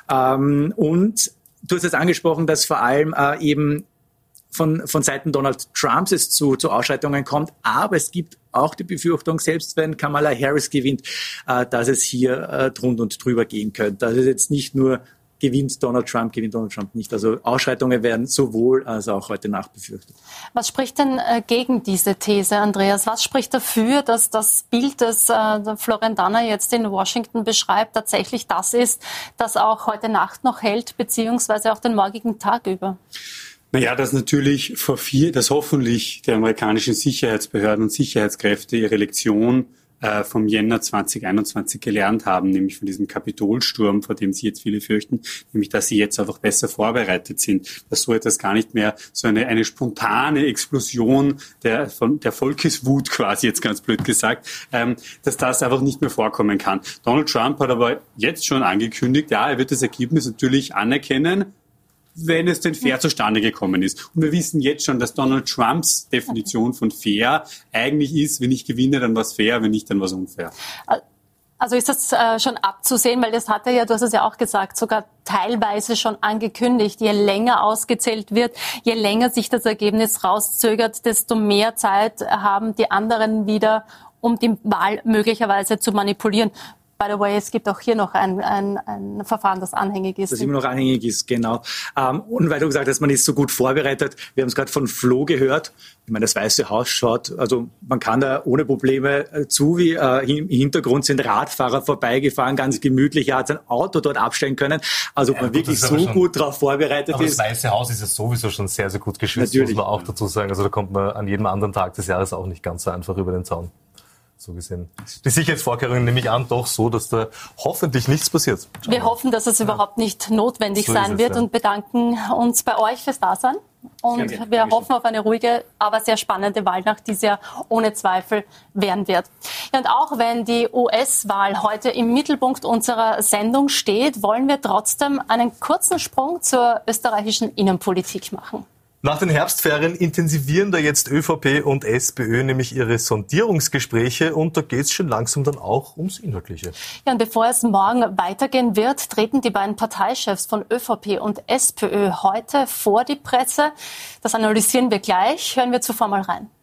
Speaker 8: Ähm, und du hast jetzt angesprochen, dass vor allem äh, eben von, von Seiten Donald Trumps es zu, zu Ausschreitungen kommt. Aber es gibt auch die Befürchtung, selbst wenn Kamala Harris gewinnt, äh, dass es hier äh, drunter und drüber gehen könnte. Das ist jetzt nicht nur gewinnt Donald Trump, gewinnt Donald Trump nicht. Also Ausschreitungen werden sowohl als auch heute Nacht befürchtet.
Speaker 2: Was spricht denn äh, gegen diese These, Andreas? Was spricht dafür, dass das Bild, das äh, Florian Danner jetzt in Washington beschreibt, tatsächlich das ist, das auch heute Nacht noch hält, beziehungsweise auch den morgigen Tag über?
Speaker 4: Naja, dass natürlich vor vier, dass hoffentlich die amerikanischen Sicherheitsbehörden und Sicherheitskräfte ihre Lektion äh, vom Jänner zwanzig einundzwanzig gelernt haben, nämlich von diesem Kapitolsturm, vor dem sie jetzt viele fürchten, nämlich dass sie jetzt einfach besser vorbereitet sind, dass so etwas gar nicht mehr so eine, eine spontane Explosion der, von, der Volkeswut quasi, jetzt ganz blöd gesagt, ähm, dass das einfach nicht mehr vorkommen kann. Donald Trump hat aber jetzt schon angekündigt, ja, er wird das Ergebnis natürlich anerkennen, wenn es denn fair zustande gekommen ist. Und wir wissen jetzt schon, dass Donald Trumps Definition von fair eigentlich ist, wenn ich gewinne, dann was fair, wenn nicht, dann was unfair.
Speaker 2: Also ist das äh, schon abzusehen, weil das hat er ja, du hast es ja auch gesagt, sogar teilweise schon angekündigt. Je länger ausgezählt wird, je länger sich das Ergebnis rauszögert, desto mehr Zeit haben die anderen wieder, um die Wahl möglicherweise zu manipulieren. by the way, es gibt auch hier noch ein, ein, ein Verfahren, das anhängig ist.
Speaker 8: Das immer noch anhängig ist, genau. Ähm, und weil du gesagt hast, man ist so gut vorbereitet, wir haben es gerade von Flo gehört, ich meine, das Weiße Haus schaut, also man kann da ohne Probleme äh, zu, wie äh, im Hintergrund sind Radfahrer vorbeigefahren, ganz gemütlich, er hat sein Auto dort abstellen können, also ob ja, man gut, wirklich so schon, gut darauf vorbereitet
Speaker 1: aber
Speaker 8: ist.
Speaker 1: Das Weiße Haus ist ja sowieso schon sehr, sehr gut geschützt,
Speaker 8: Natürlich.
Speaker 1: muss man auch dazu sagen, also da kommt man an jedem anderen Tag des Jahres auch nicht ganz so einfach über den Zaun. So gesehen. Die Sicherheitsvorkehrungen nehme ich an, doch so, dass da hoffentlich nichts passiert.
Speaker 2: Schauen wir hoffen, dass es ja. überhaupt nicht notwendig so sein es, wird ja. und bedanken uns bei euch fürs Dasein. Und ja, wir hoffen auf eine ruhige, aber sehr spannende Wahlnacht, die es ja ohne Zweifel werden wird. Ja, und auch wenn die U S-Wahl heute im Mittelpunkt unserer Sendung steht, wollen wir trotzdem einen kurzen Sprung zur österreichischen Innenpolitik machen.
Speaker 1: Nach den Herbstferien intensivieren da jetzt ÖVP und SPÖ nämlich ihre Sondierungsgespräche und da geht es schon langsam dann auch ums Inhaltliche.
Speaker 2: Ja, und bevor es morgen weitergehen wird, treten die beiden Parteichefs von ÖVP und SPÖ heute vor die Presse. Das analysieren wir gleich. Hören wir zuvor mal rein.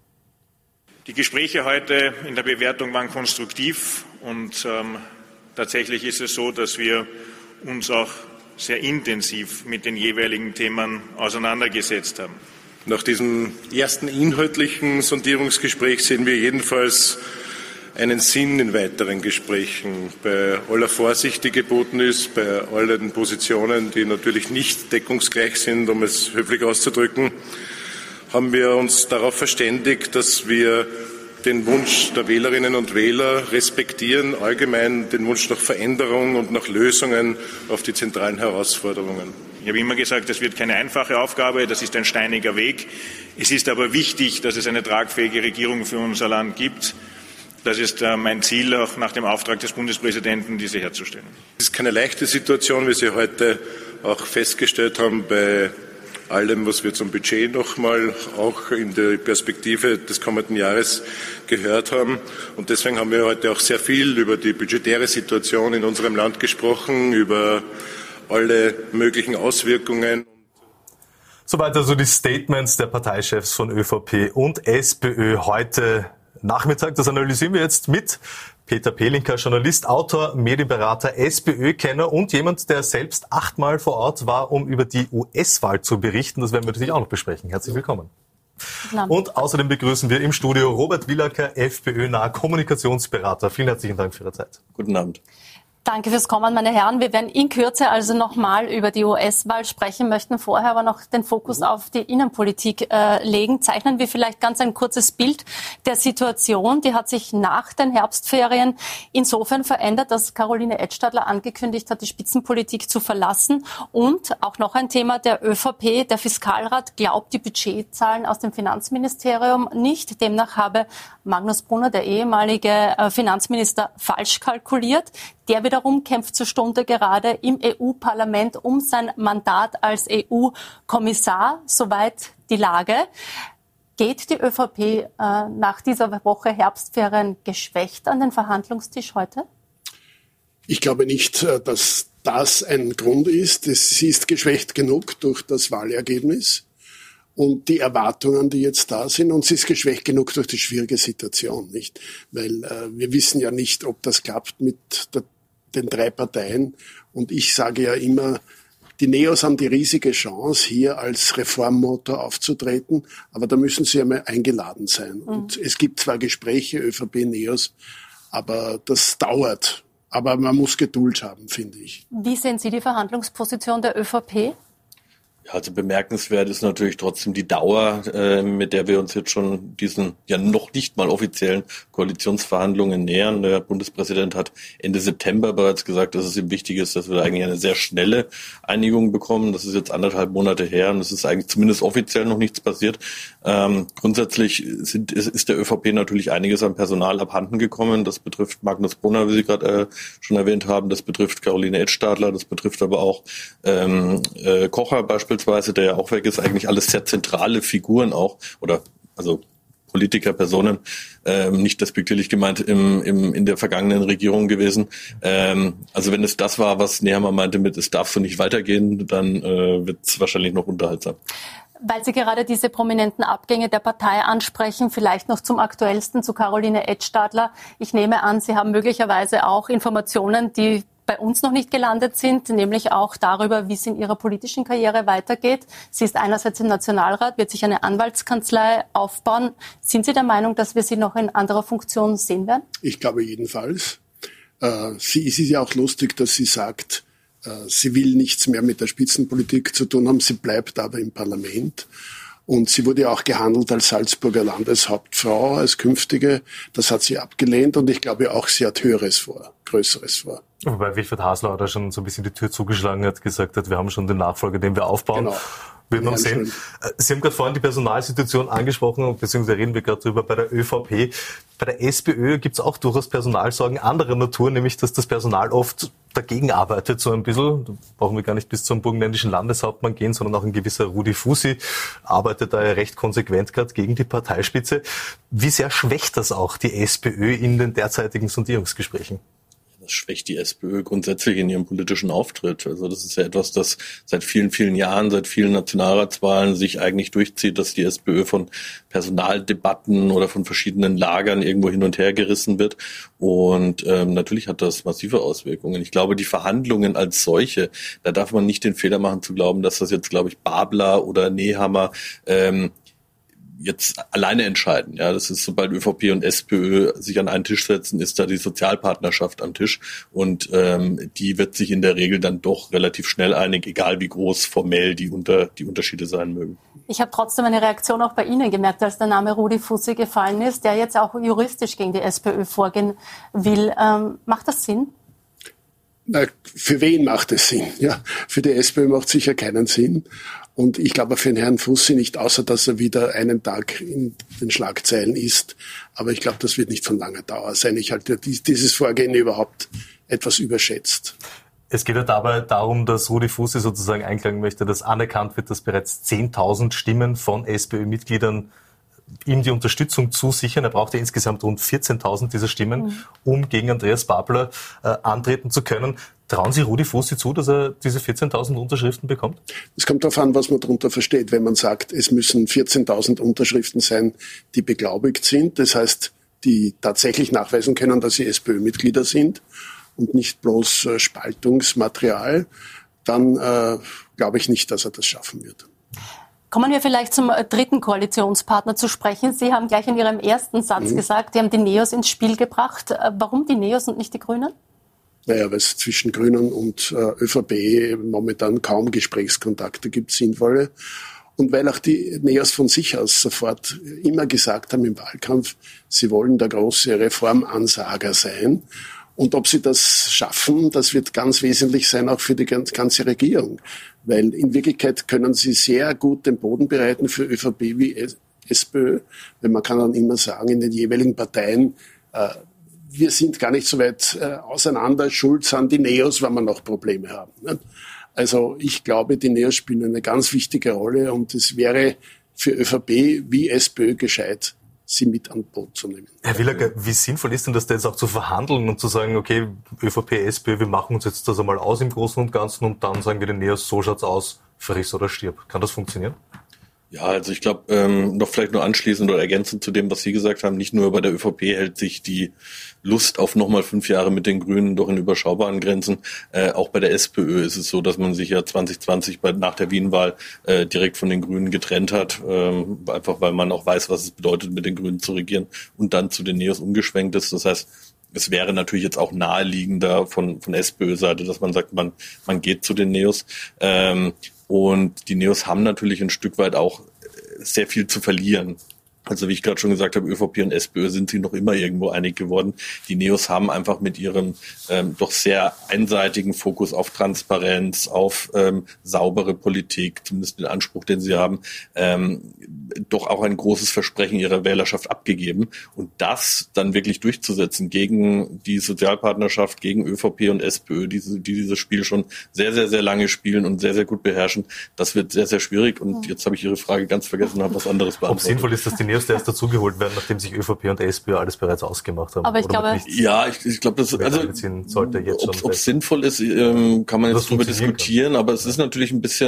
Speaker 17: Die Gespräche heute in der Bewertung waren konstruktiv und ähm, tatsächlich ist es so, dass wir uns auch sehr intensiv mit den jeweiligen Themen auseinandergesetzt haben.
Speaker 18: Nach diesem ersten inhaltlichen Sondierungsgespräch sehen wir jedenfalls einen Sinn in weiteren Gesprächen. Bei aller Vorsicht, die geboten ist, bei allen Positionen, die natürlich nicht deckungsgleich sind, um es höflich auszudrücken, haben wir uns darauf verständigt, dass wir den Wunsch der Wählerinnen und Wähler respektieren, allgemein den Wunsch nach Veränderung und nach Lösungen auf die zentralen Herausforderungen.
Speaker 17: Ich habe immer gesagt, das wird keine einfache Aufgabe, das ist ein steiniger Weg. Es ist aber wichtig, dass es eine tragfähige Regierung für unser Land gibt. Das ist mein Ziel, auch nach dem Auftrag des Bundespräsidenten, diese herzustellen.
Speaker 18: Es ist keine leichte Situation, wie Sie heute auch festgestellt haben, bei allem, was wir zum Budget nochmal auch in der Perspektive des kommenden Jahres gehört haben. Und deswegen haben wir heute auch sehr viel über die budgetäre Situation in unserem Land gesprochen, über alle möglichen Auswirkungen.
Speaker 1: Soweit also die Statements der Parteichefs von ÖVP und SPÖ heute Nachmittag. Das analysieren wir jetzt mit Peter Pelinka, Journalist, Autor, Medienberater, SPÖ-Kenner und jemand, der selbst achtmal vor Ort war, um über die U S-Wahl zu berichten. Das werden wir natürlich auch noch besprechen. Herzlich willkommen. Und außerdem begrüßen wir im Studio Robert Willacker, FPÖ-naher Kommunikationsberater. Vielen herzlichen Dank für Ihre Zeit.
Speaker 18: Guten Abend.
Speaker 2: Danke fürs Kommen, meine Herren. Wir werden in Kürze also nochmal über die U S-Wahl sprechen, möchten vorher aber noch den Fokus auf die Innenpolitik äh, legen. Zeichnen wir vielleicht ganz ein kurzes Bild der Situation. Die hat sich nach den Herbstferien insofern verändert, dass Caroline Edstadler angekündigt hat, die Spitzenpolitik zu verlassen. Und auch noch ein Thema der ÖVP. Der Fiskalrat glaubt die Budgetzahlen aus dem Finanzministerium nicht. Demnach habe Magnus Brunner, der ehemalige äh, Finanzminister, falsch kalkuliert. Der wiederum kämpft zur Stunde gerade im E U-Parlament um sein Mandat als E U-Kommissar. Soweit die Lage. Geht die ÖVP äh, nach dieser Woche Herbstferien geschwächt an den Verhandlungstisch heute?
Speaker 19: Ich glaube nicht, dass das ein Grund ist. Sie ist geschwächt genug durch das Wahlergebnis und die Erwartungen, die jetzt da sind. Und sie ist geschwächt genug durch die schwierige Situation, nicht? Weil äh, wir wissen ja nicht, ob das klappt mit der den drei Parteien. Und ich sage ja immer, die Neos haben die riesige Chance, hier als Reformmotor aufzutreten, aber da müssen sie einmal eingeladen sein. Mhm. Und es gibt zwar Gespräche, ÖVP-Neos, aber das dauert. Aber man muss Geduld haben, finde ich.
Speaker 2: Wie sehen Sie die Verhandlungsposition der ÖVP?
Speaker 20: Also bemerkenswert ist natürlich trotzdem die Dauer, äh, mit der wir uns jetzt schon diesen ja noch nicht mal offiziellen Koalitionsverhandlungen nähern. Der Bundespräsident hat Ende September bereits gesagt, dass es ihm wichtig ist, dass wir eigentlich eine sehr schnelle Einigung bekommen. Das ist jetzt anderthalb Monate her und es ist eigentlich zumindest offiziell noch nichts passiert. Ähm, grundsätzlich sind, ist, ist der ÖVP natürlich einiges an Personal abhanden gekommen. Das betrifft Magnus Brunner, wie Sie gerade äh, schon erwähnt haben. Das betrifft Caroline Edstadler. Das betrifft aber auch ähm, äh, Kocher beispielsweise. der ja auch weg ist, eigentlich alles sehr zentrale Figuren auch, oder also Politiker, Personen, ähm, nicht despektierlich gemeint, im, im, in der vergangenen Regierung gewesen. Ähm, also wenn es das war, was Nehammer meinte mit, es darf so nicht weitergehen, dann äh, wird es wahrscheinlich noch unterhaltsam.
Speaker 2: Weil Sie gerade diese prominenten Abgänge der Partei ansprechen, vielleicht noch zum Aktuellsten, zu Caroline Edstadler. Ich nehme an, Sie haben möglicherweise auch Informationen, die bei uns noch nicht gelandet sind, nämlich auch darüber, wie es in ihrer politischen Karriere weitergeht. Sie ist einerseits im Nationalrat, wird sich eine Anwaltskanzlei aufbauen. Sind Sie der Meinung, dass wir sie noch in anderer Funktion sehen werden?
Speaker 19: Ich glaube jedenfalls. Äh, sie, es ist ja auch lustig, dass sie sagt, sie will nichts mehr mit der Spitzenpolitik zu tun haben, sie bleibt aber im Parlament. Und sie wurde auch gehandelt als Salzburger Landeshauptfrau, als künftige. Das hat sie abgelehnt und ich glaube auch, sie hat Höheres vor, Größeres vor.
Speaker 1: Wobei Wilfried Hasler da schon so ein bisschen die Tür zugeschlagen hat, gesagt hat, wir haben schon den Nachfolger, den wir aufbauen.
Speaker 19: Genau.
Speaker 1: Wird man sehen. Sie haben gerade vorhin die Personalsituation angesprochen, beziehungsweise reden wir gerade drüber bei der ÖVP. Bei der SPÖ gibt es auch durchaus Personalsorgen anderer Natur, nämlich dass das Personal oft dagegen arbeitet, so ein bisschen. Da brauchen wir gar nicht bis zum burgenländischen Landeshauptmann gehen, sondern auch ein gewisser Rudi Fussi arbeitet da ja recht konsequent gerade gegen die Parteispitze. Wie sehr schwächt das auch die SPÖ in den derzeitigen Sondierungsgesprächen?
Speaker 20: Das schwächt die SPÖ grundsätzlich in ihrem politischen Auftritt. Also das ist ja etwas, das seit vielen, vielen Jahren, seit vielen Nationalratswahlen sich eigentlich durchzieht, dass die SPÖ von Personaldebatten oder von verschiedenen Lagern irgendwo hin und her gerissen wird. Und ähm, natürlich hat das massive Auswirkungen. Ich glaube, die Verhandlungen als solche, da darf man nicht den Fehler machen zu glauben, dass das jetzt, glaube ich, Babler oder Nehammer ähm, jetzt alleine entscheiden. Ja, das ist, sobald ÖVP und SPÖ sich an einen Tisch setzen, ist da die Sozialpartnerschaft am Tisch und ähm, die wird sich in der Regel dann doch relativ schnell einig, egal wie groß formell die unter die Unterschiede sein mögen.
Speaker 2: Ich habe trotzdem eine Reaktion auch bei Ihnen gemerkt, als der Name Rudi Fussi gefallen ist, der jetzt auch juristisch gegen die SPÖ vorgehen will. Ähm, macht das Sinn?
Speaker 19: Na, für wen macht es Sinn? Ja, für die SPÖ macht sicher keinen Sinn. Und ich glaube für den Herrn Fussi nicht, außer dass er wieder einen Tag in den Schlagzeilen ist. Aber ich glaube, das wird nicht von langer Dauer sein. Ich halte dieses Vorgehen überhaupt etwas überschätzt.
Speaker 1: Es geht ja dabei darum, dass Rudi Fussi sozusagen einklagen möchte, dass anerkannt wird, dass bereits zehntausend Stimmen von SPÖ-Mitgliedern ihm die Unterstützung zusichern. Er braucht ja insgesamt rund vierzehntausend dieser Stimmen, mhm. um gegen Andreas Babler äh, antreten zu können. Trauen Sie Rudi Fussi zu, dass er diese vierzehntausend Unterschriften bekommt?
Speaker 19: Es kommt darauf an, was man darunter versteht. Wenn man sagt, es müssen vierzehntausend Unterschriften sein, die beglaubigt sind, das heißt, die tatsächlich nachweisen können, dass sie SPÖ-Mitglieder sind und nicht bloß äh, Spaltungsmaterial, dann äh, glaube ich nicht, dass er das schaffen wird.
Speaker 2: Kommen wir vielleicht zum dritten Koalitionspartner zu sprechen. Sie haben gleich in Ihrem ersten Satz mhm. gesagt, Sie haben die Neos ins Spiel gebracht. Warum die Neos und nicht die Grünen?
Speaker 19: Naja, weil es zwischen Grünen und äh, ÖVP momentan kaum Gesprächskontakte gibt, sinnvolle. Und weil auch die Neos von sich aus sofort immer gesagt haben im Wahlkampf, sie wollen der große Reformansager sein. Und ob sie das schaffen, das wird ganz wesentlich sein, auch für die ganze Regierung. Weil in Wirklichkeit können sie sehr gut den Boden bereiten für ÖVP wie SPÖ. Weil man kann dann immer sagen, in den jeweiligen Parteien, äh, wir sind gar nicht so weit äh, auseinander, schuld sind die Neos, wenn wir noch Probleme haben. Ne? Also ich glaube, die Neos spielen eine ganz wichtige Rolle und es wäre für ÖVP wie SPÖ gescheit, sie mit an Boot zu nehmen.
Speaker 1: Herr Willager, wie sinnvoll ist denn das, da jetzt auch zu verhandeln und zu sagen, okay, ÖVP, SPÖ, wir machen uns jetzt das einmal aus im Großen und Ganzen und dann sagen wir den Neos, so schaut's aus, friss oder stirb. Kann das funktionieren?
Speaker 20: Ja, also ich glaube, ähm, noch vielleicht nur anschließend oder ergänzend zu dem, was Sie gesagt haben, nicht nur bei der ÖVP hält sich die Lust auf nochmal fünf Jahre mit den Grünen doch in überschaubaren Grenzen. Äh, auch bei der SPÖ ist es so, dass man sich ja zwanzig zwanzig bei, nach der Wien-Wahl äh, direkt von den Grünen getrennt hat, ähm, einfach weil man auch weiß, was es bedeutet, mit den Grünen zu regieren und dann zu den Neos umgeschwenkt ist. Das heißt, es wäre natürlich jetzt auch naheliegender von, von SPÖ-Seite, dass man sagt, man, man geht zu den Neos. Ähm, und die Neos haben natürlich ein Stück weit auch sehr viel zu verlieren. Also wie ich gerade schon gesagt habe, ÖVP und SPÖ sind sich noch immer irgendwo einig geworden. Die Neos haben einfach mit ihrem ähm, doch sehr einseitigen Fokus auf Transparenz, auf ähm, saubere Politik, zumindest den Anspruch, den sie haben, ähm, doch auch ein großes Versprechen ihrer Wählerschaft abgegeben. Und das dann wirklich durchzusetzen gegen die Sozialpartnerschaft, gegen ÖVP und SPÖ, die, die dieses Spiel schon sehr, sehr, sehr lange spielen und sehr, sehr gut beherrschen, das wird sehr, sehr schwierig. Und jetzt habe ich Ihre Frage ganz vergessen und habe was anderes beantwortet.
Speaker 1: Ob sinnvoll ist, dass die Neos erst dazugeholt werden, nachdem sich ÖVP und SPÖ alles bereits ausgemacht haben.
Speaker 2: Aber ich
Speaker 1: Oder
Speaker 2: glaube,
Speaker 20: ja, ich, ich glaube, das also
Speaker 1: sollte jetzt
Speaker 20: ob es sinnvoll ist, ähm, kann man jetzt drüber diskutieren. Kann. Aber es ist natürlich ein bisschen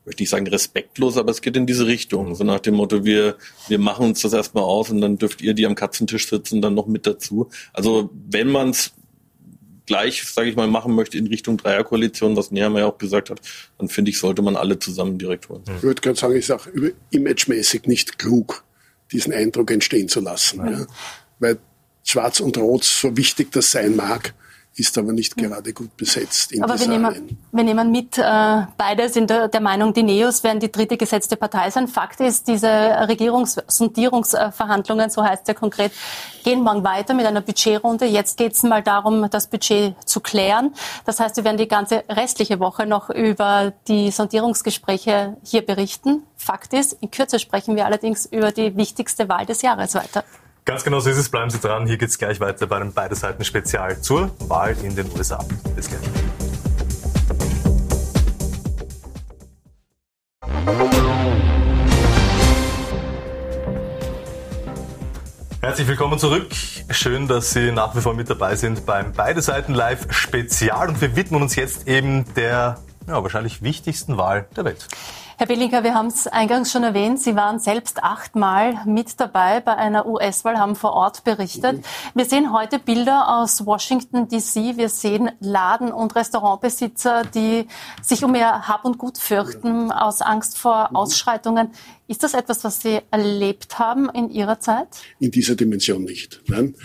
Speaker 20: möchte nicht sagen respektlos, aber es geht in diese Richtung. So nach dem Motto, wir, wir machen uns das erstmal aus und dann dürft ihr, die am Katzentisch sitzen, dann noch mit dazu. Also wenn man es gleich, sage ich mal, machen möchte in Richtung Dreierkoalition, was Nehammer ja auch gesagt hat, dann finde ich, sollte man alle zusammen direkt holen.
Speaker 19: Ich würde gerade sagen, es ist auch imagemäßig nicht klug, diesen Eindruck entstehen zu lassen. Mhm. Ja? Weil Schwarz und Rot, so wichtig das sein mag, ist aber nicht gerade gut besetzt in
Speaker 2: aber
Speaker 19: dieser
Speaker 2: wir nehmen, wir nehmen mit, äh, beide sind der, der Meinung, die Neos werden die dritte gesetzte Partei sein. Fakt ist, diese Regierungssondierungsverhandlungen, so heißt es ja konkret, gehen morgen weiter mit einer Budgetrunde. Jetzt geht es mal darum, das Budget zu klären. Das heißt, wir werden die ganze restliche Woche noch über die Sondierungsgespräche hier berichten. Fakt ist, in Kürze sprechen wir allerdings über die wichtigste Wahl des Jahres weiter.
Speaker 1: Ganz genau so ist es. Bleiben Sie dran. Hier geht's gleich weiter bei einem Beide-Seiten-Spezial zur Wahl in den U S A. Bis gleich. Herzlich willkommen zurück. Schön, dass Sie nach wie vor mit dabei sind beim Beide-Seiten-Live-Spezial. Und wir widmen uns jetzt eben der ja, wahrscheinlich wichtigsten Wahl der Welt.
Speaker 2: Herr Belinker, wir haben es eingangs schon erwähnt, Sie waren selbst achtmal mit dabei bei einer U S-Wahl, haben vor Ort berichtet. Wir sehen heute Bilder aus Washington D C. Wir sehen Laden- und Restaurantbesitzer, die sich um ihr Hab und Gut fürchten, aus Angst vor Ausschreitungen. Ist das etwas, was Sie erlebt haben in Ihrer Zeit?
Speaker 19: In dieser Dimension nicht. Nein.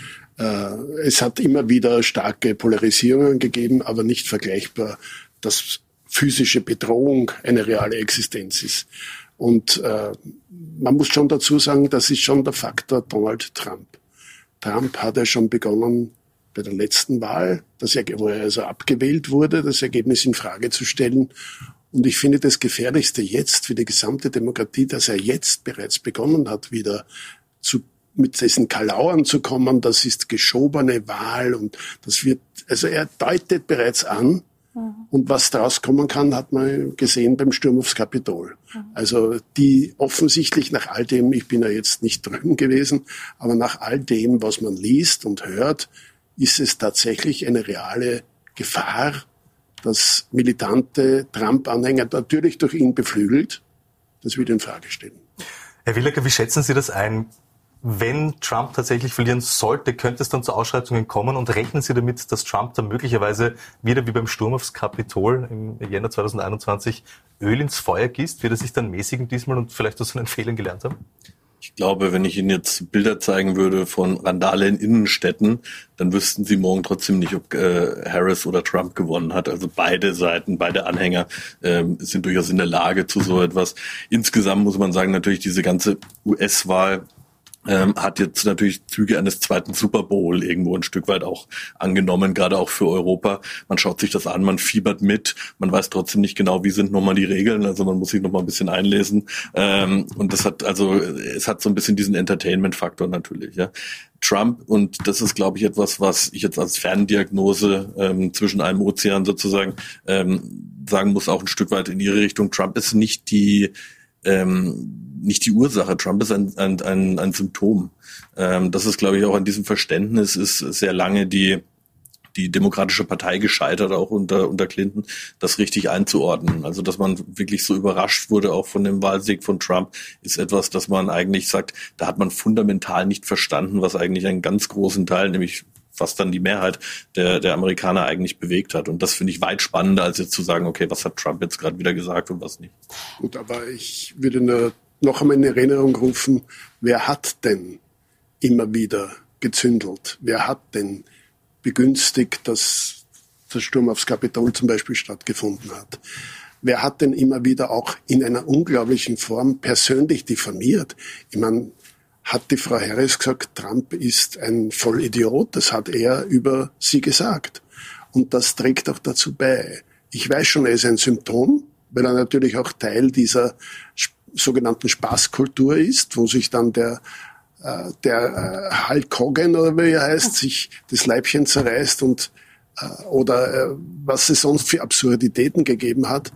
Speaker 19: Es hat immer wieder starke Polarisierungen gegeben, aber nicht vergleichbar, dass physische Bedrohung eine reale Existenz ist. Und äh, man muss schon dazu sagen, das ist schon der Faktor Donald Trump. Trump hat ja schon begonnen, bei der letzten Wahl, das, wo er also abgewählt wurde, das Ergebnis in Frage zu stellen. Und ich finde, das Gefährlichste jetzt für die gesamte Demokratie, dass er jetzt bereits begonnen hat, wieder zu mit diesen Kalauern zu kommen, das ist geschobene Wahl und das wird, also er deutet bereits an, und was daraus kommen kann, hat man gesehen beim Sturm aufs Kapitol. Also die offensichtlich nach all dem, ich bin ja jetzt nicht drüben gewesen, aber nach all dem, was man liest und hört, ist es tatsächlich eine reale Gefahr, dass militante Trump-Anhänger natürlich durch ihn beflügelt, das wird in Frage stellen.
Speaker 1: Herr Willacker, wie schätzen Sie das ein? Wenn Trump tatsächlich verlieren sollte, könnte es dann zu Ausschreitungen kommen und rechnen Sie damit, dass Trump dann möglicherweise wieder wie beim Sturm aufs Kapitol im Jänner zweitausendeinundzwanzig Öl ins Feuer gießt? Wird er sich dann mäßigen diesmal und vielleicht aus seinen Fehlern gelernt haben?
Speaker 20: Ich glaube, wenn ich Ihnen jetzt Bilder zeigen würde von Randale in Innenstädten, dann wüssten Sie morgen trotzdem nicht, ob äh, Harris oder Trump gewonnen hat. Also beide Seiten, beide Anhänger ähm, sind durchaus in der Lage zu so etwas. Insgesamt muss man sagen, natürlich diese ganze U S-Wahl Ähm, hat jetzt natürlich Züge eines zweiten Super Bowl irgendwo ein Stück weit auch angenommen, gerade auch für Europa. Man schaut sich das an, man fiebert mit, man weiß trotzdem nicht genau, wie sind nochmal die Regeln, also man muss sich nochmal ein bisschen einlesen. Ähm, und das hat also, es hat so ein bisschen diesen Entertainment-Faktor natürlich, ja. Trump, und das ist, glaube ich, etwas, was ich jetzt als Ferndiagnose ähm, zwischen einem Ozean sozusagen ähm, sagen muss, auch ein Stück weit in ihre Richtung. Trump ist nicht die ähm, nicht die Ursache. Trump ist ein, ein, ein, ein Symptom. Ähm, das ist, glaube ich, auch an diesem Verständnis ist sehr lange die die Demokratische Partei gescheitert, auch unter unter Clinton, das richtig einzuordnen. Also, dass man wirklich so überrascht wurde, auch von dem Wahlsieg von Trump, ist etwas, dass man eigentlich sagt, da hat man fundamental nicht verstanden, was eigentlich einen ganz großen Teil, nämlich fast dann die Mehrheit der, der Amerikaner eigentlich bewegt hat. Und das finde ich weit spannender, als jetzt zu sagen, okay, was hat Trump jetzt gerade wieder gesagt und was nicht.
Speaker 19: Gut, aber ich würde nur noch einmal in Erinnerung rufen, wer hat denn immer wieder gezündelt? Wer hat denn begünstigt, dass der Sturm aufs Kapitol zum Beispiel stattgefunden hat? Wer hat denn immer wieder auch in einer unglaublichen Form persönlich diffamiert? Ich meine, hat die Frau Harris gesagt, Trump ist ein Vollidiot? Das hat er über sie gesagt. Und das trägt auch dazu bei. Ich weiß schon, er ist ein Symptom, weil er natürlich auch Teil dieser sogenannten Spaßkultur ist, wo sich dann der äh, der äh, Hulk Hogan oder wie er heißt, sich das Leibchen zerreißt und äh, oder äh, was es sonst für Absurditäten gegeben hat.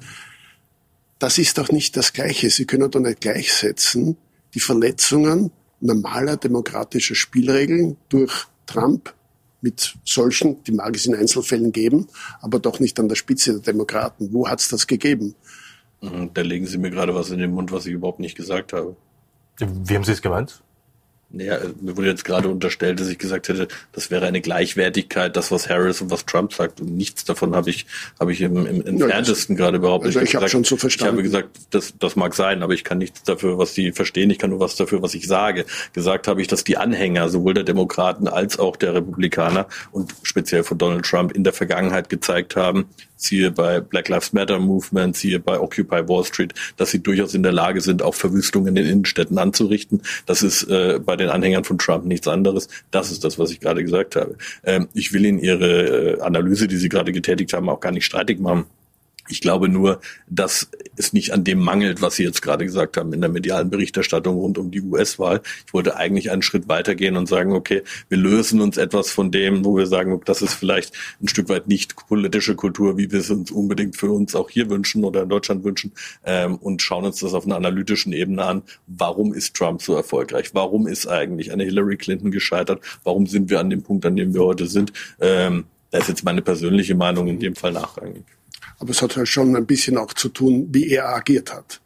Speaker 19: Das ist doch nicht das Gleiche. Sie können doch nicht gleichsetzen die Verletzungen normaler demokratischer Spielregeln durch Trump mit solchen, die mag es in Einzelfällen geben, aber doch nicht an der Spitze der Demokraten. Wo hat es das gegeben?
Speaker 20: Da legen Sie mir gerade was in den Mund, was ich überhaupt nicht gesagt habe.
Speaker 1: Wie haben Sie es gemeint?
Speaker 20: Naja, mir wurde jetzt gerade unterstellt, dass ich gesagt hätte, das wäre eine Gleichwertigkeit, das, was Harris und was Trump sagt. Und nichts davon habe ich habe ich im, im entferntesten ja, gerade behauptet.
Speaker 19: Also ich, ich habe schon so verstanden.
Speaker 20: Ich habe gesagt, das, das mag sein, aber ich kann nichts dafür, was sie verstehen. Ich kann nur was dafür, was ich sage. Gesagt habe ich, dass die Anhänger sowohl der Demokraten als auch der Republikaner und speziell von Donald Trump in der Vergangenheit gezeigt haben, siehe bei Black Lives Matter Movement, siehe bei Occupy Wall Street, dass sie durchaus in der Lage sind, auch Verwüstungen in den Innenstädten anzurichten. Das ist äh, bei den Anhängern von Trump nichts anderes. Das ist das, was ich gerade gesagt habe. Ähm, ich will Ihnen Ihre äh, Analyse, die Sie gerade getätigt haben, auch gar nicht streitig machen. Ich glaube nur, dass es nicht an dem mangelt, was Sie jetzt gerade gesagt haben in der medialen Berichterstattung rund um die U S-Wahl. Ich wollte eigentlich einen Schritt weitergehen und sagen, okay, wir lösen uns etwas von dem, wo wir sagen, das ist vielleicht ein Stück weit nicht politische Kultur, wie wir es uns unbedingt für uns auch hier wünschen oder in Deutschland wünschen, ähm, und schauen uns das auf einer analytischen Ebene an. Warum ist Trump so erfolgreich? Warum ist eigentlich eine Hillary Clinton gescheitert? Warum sind wir an dem Punkt, an dem wir heute sind? Ähm, da ist jetzt meine persönliche Meinung in dem Fall nachrangig.
Speaker 19: Aber es hat ja schon ein bisschen auch zu tun, wie er agiert hat.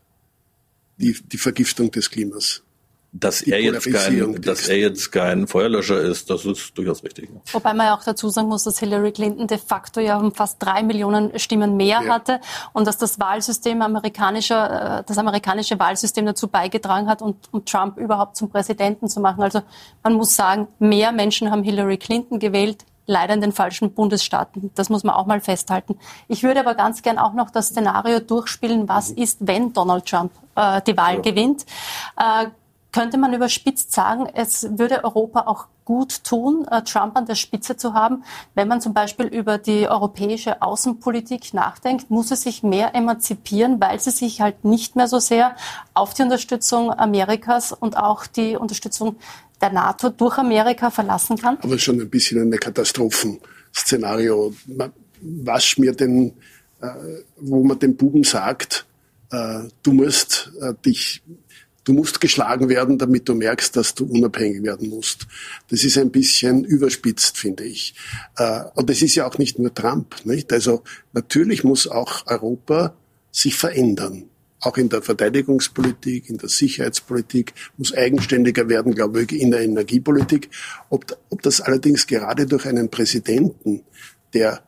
Speaker 19: Die, die Vergiftung des Klimas.
Speaker 20: Dass er, jetzt kein, dass er jetzt kein Feuerlöscher ist, das ist durchaus richtig.
Speaker 2: Wobei man ja auch dazu sagen muss, dass Hillary Clinton de facto ja um fast drei Millionen Stimmen mehr ja. hatte und dass das Wahlsystem amerikanischer, das amerikanische Wahlsystem dazu beigetragen hat, um, um Trump überhaupt zum Präsidenten zu machen. Also man muss sagen, mehr Menschen haben Hillary Clinton gewählt, leider in den falschen Bundesstaaten. Das muss man auch mal festhalten. Ich würde aber ganz gern auch noch das Szenario durchspielen, was ist, wenn Donald Trump äh, die Wahl ja. gewinnt. Äh, könnte man überspitzt sagen, es würde Europa auch gut tun, äh, Trump an der Spitze zu haben. Wenn man zum Beispiel über die europäische Außenpolitik nachdenkt, muss es sich mehr emanzipieren, weil sie sich halt nicht mehr so sehr auf die Unterstützung Amerikas und auch die Unterstützung der NATO durch Amerika verlassen kann?
Speaker 19: Aber schon ein bisschen ein Katastrophenszenario. Was mir den, äh, wo man den Buben sagt, äh, du musst äh, dich, du musst geschlagen werden, damit du merkst, dass du unabhängig werden musst. Das ist ein bisschen überspitzt, finde ich. Äh, und das ist ja auch nicht nur Trump, nicht? Also natürlich muss auch Europa sich verändern. Auch in der Verteidigungspolitik, in der Sicherheitspolitik, muss eigenständiger werden, glaube ich, in der Energiepolitik. Ob, ob das allerdings gerade durch einen Präsidenten, der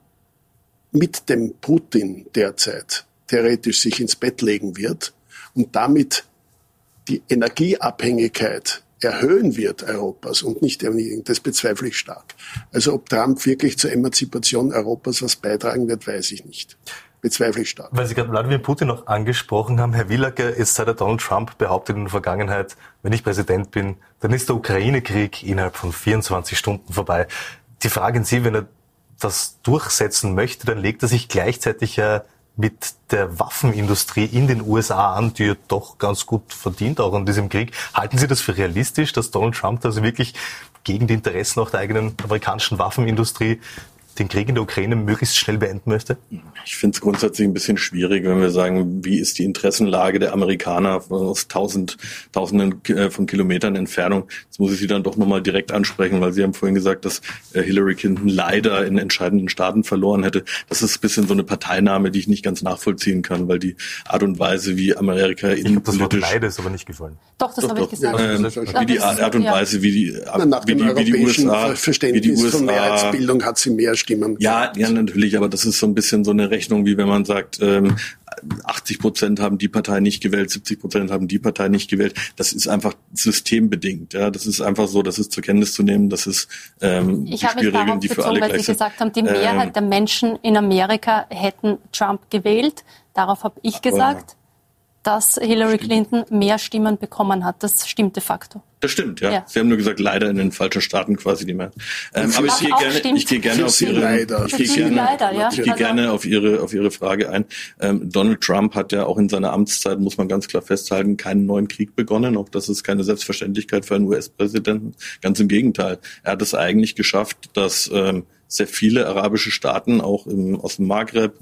Speaker 19: mit dem Putin derzeit theoretisch sich ins Bett legen wird und damit die Energieabhängigkeit erhöhen wird Europas und nicht erniedrigen, das bezweifle ich stark. Also ob Trump wirklich zur Emanzipation Europas was beitragen wird, weiß ich nicht. Bezweifle ich stark.
Speaker 1: Weil Sie gerade Wladimir Putin noch angesprochen haben, Herr Willacker, ist seit der Donald Trump behauptet in der Vergangenheit, wenn ich Präsident bin, dann ist der Ukraine-Krieg innerhalb von vierundzwanzig Stunden vorbei. Die Frage an Sie, wenn er das durchsetzen möchte, dann legt er sich gleichzeitig ja mit der Waffenindustrie in den U S A an, die ja doch ganz gut verdient auch an diesem Krieg. Halten Sie das für realistisch, dass Donald Trump also wirklich gegen die Interessen auch der eigenen amerikanischen Waffenindustrie den Krieg in der Ukraine möglichst schnell beenden möchte?
Speaker 20: Ich finde es grundsätzlich ein bisschen schwierig, wenn wir sagen, wie ist die Interessenlage der Amerikaner aus tausend, tausenden von Kilometern Entfernung. Jetzt muss ich Sie dann doch nochmal direkt ansprechen, weil Sie haben vorhin gesagt, dass Hillary Clinton leider in entscheidenden Staaten verloren hätte. Das ist ein bisschen so eine Parteinahme, die ich nicht ganz nachvollziehen kann, weil die Art und Weise, wie Amerika innenpolitisch...
Speaker 1: Ich habe das Wort leider ist aber nicht gefallen.
Speaker 2: Doch, das habe ich gesagt.
Speaker 20: Ähm, wie die Art und Weise, wie die,
Speaker 19: Nach
Speaker 20: wie
Speaker 19: dem
Speaker 20: die, wie die U S A...
Speaker 19: Verständnis
Speaker 20: wie die U S A,
Speaker 19: von Mehrheitsbildung hat sie mehr Stimmen.
Speaker 20: Ja, ja, natürlich, aber das ist so ein bisschen so eine Rechnung, wie wenn man sagt, ähm, achtzig Prozent haben die Partei nicht gewählt, siebzig Prozent haben die Partei nicht gewählt. Das ist einfach systembedingt. Ja, das ist einfach so, das ist zur Kenntnis zu nehmen. Das ist ähm,
Speaker 2: ich
Speaker 20: die Spielregeln, die für alle gleich sind.
Speaker 2: Ich habe mich darauf bezogen, weil Sie gesagt haben, die Mehrheit ähm, der Menschen in Amerika hätten Trump gewählt. Darauf habe ich gesagt, dass Hillary Clinton mehr Stimmen bekommen hat. Das stimmt de facto.
Speaker 20: Das stimmt, ja.
Speaker 2: ja.
Speaker 20: Sie haben nur gesagt, leider in den falschen Staaten quasi die Mehrheit. Ähm, aber ich gehe gerne, ich gehe gerne auf Ihre,
Speaker 19: leider.
Speaker 20: ich gehe gerne,
Speaker 2: leider, ja.
Speaker 20: ich gehe
Speaker 2: also,
Speaker 20: gerne auf Ihre, auf Ihre Frage ein. Ähm, Donald Trump hat ja auch in seiner Amtszeit, muss man ganz klar festhalten, keinen neuen Krieg begonnen. Auch das ist keine Selbstverständlichkeit für einen U S-Präsidenten. Ganz im Gegenteil. Er hat es eigentlich geschafft, dass ähm, sehr viele arabische Staaten, auch im, aus dem Maghreb,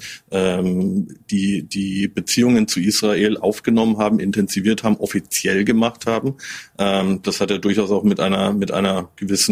Speaker 20: ähm, die die Beziehungen zu Israel aufgenommen haben, intensiviert haben, offiziell gemacht haben. Ähm, das hat er durchaus auch mit einer mit einer gewissen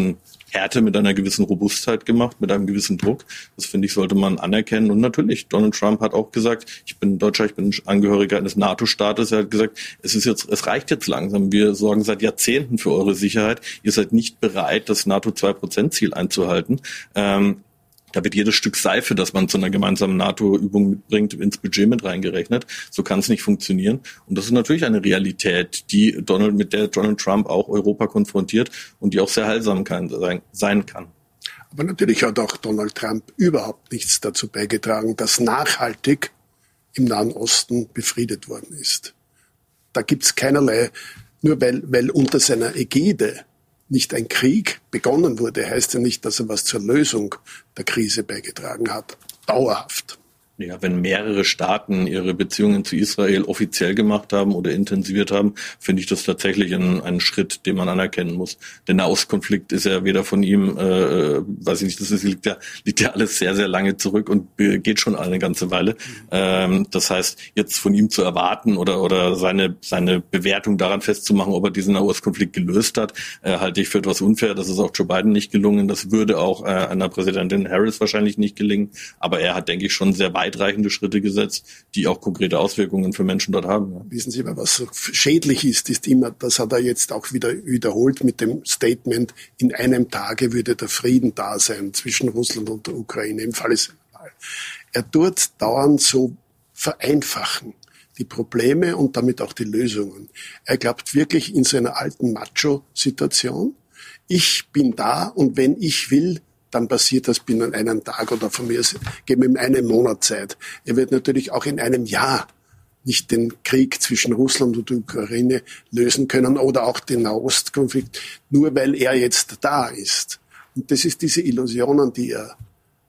Speaker 20: Härte, mit einer gewissen Robustheit gemacht, mit einem gewissen Druck. Das, finde ich, sollte man anerkennen. Und natürlich, Donald Trump hat auch gesagt, ich bin Deutscher, ich bin Angehöriger eines NATO-Staates. Er hat gesagt, es ist jetzt, es reicht jetzt langsam. Wir sorgen seit Jahrzehnten für eure Sicherheit. Ihr seid nicht bereit, das NATO-zwei-Prozent-Ziel einzuhalten. Ähm, Da wird jedes Stück Seife, das man zu einer gemeinsamen NATO-Übung mitbringt, ins Budget mit reingerechnet. So kann es nicht funktionieren. Und das ist natürlich eine Realität, die Donald, mit der Donald Trump auch Europa konfrontiert und die auch sehr heilsam kann, sein kann.
Speaker 19: Aber natürlich hat auch Donald Trump überhaupt nichts dazu beigetragen, dass nachhaltig im Nahen Osten befriedet worden ist. Da gibt's keinerlei, nur weil, weil unter seiner Ägide nicht ein Krieg begonnen wurde, heißt ja nicht, dass er was zur Lösung der Krise beigetragen hat. Dauerhaft.
Speaker 20: Ja, wenn mehrere Staaten ihre Beziehungen zu Israel offiziell gemacht haben oder intensiviert haben, finde ich das tatsächlich ein, ein Schritt, den man anerkennen muss. Der Nahostkonflikt ist ja weder von ihm, äh, weiß ich nicht, das ist, liegt ja, liegt ja alles sehr, sehr lange zurück und geht schon eine ganze Weile. Mhm. Ähm, das heißt, jetzt von ihm zu erwarten oder, oder seine, seine Bewertung daran festzumachen, ob er diesen Nahostkonflikt gelöst hat, äh, halte ich für etwas unfair. Das ist auch Joe Biden nicht gelungen. Das würde auch äh, einer Präsidentin Harris wahrscheinlich nicht gelingen. Aber er hat, denke ich, schon sehr weit weitreichende Schritte gesetzt, die auch konkrete Auswirkungen für Menschen dort haben. Ja.
Speaker 19: Wissen Sie, was so schädlich ist, ist immer, das hat er jetzt auch wieder wiederholt mit dem Statement, in einem Tage würde der Frieden da sein zwischen Russland und der Ukraine, im Falle seiner Wahl. Er tut dauernd so vereinfachen die Probleme und damit auch die Lösungen. Er glaubt wirklich in so einer alten Macho-Situation, ich bin da und wenn ich will, dann passiert das binnen einem Tag oder von mir geben ihm einen Monat Zeit. Er wird natürlich auch in einem Jahr nicht den Krieg zwischen Russland und der Ukraine lösen können oder auch den Nahostkonflikt, nur weil er jetzt da ist. Und das ist diese Illusionen, die er,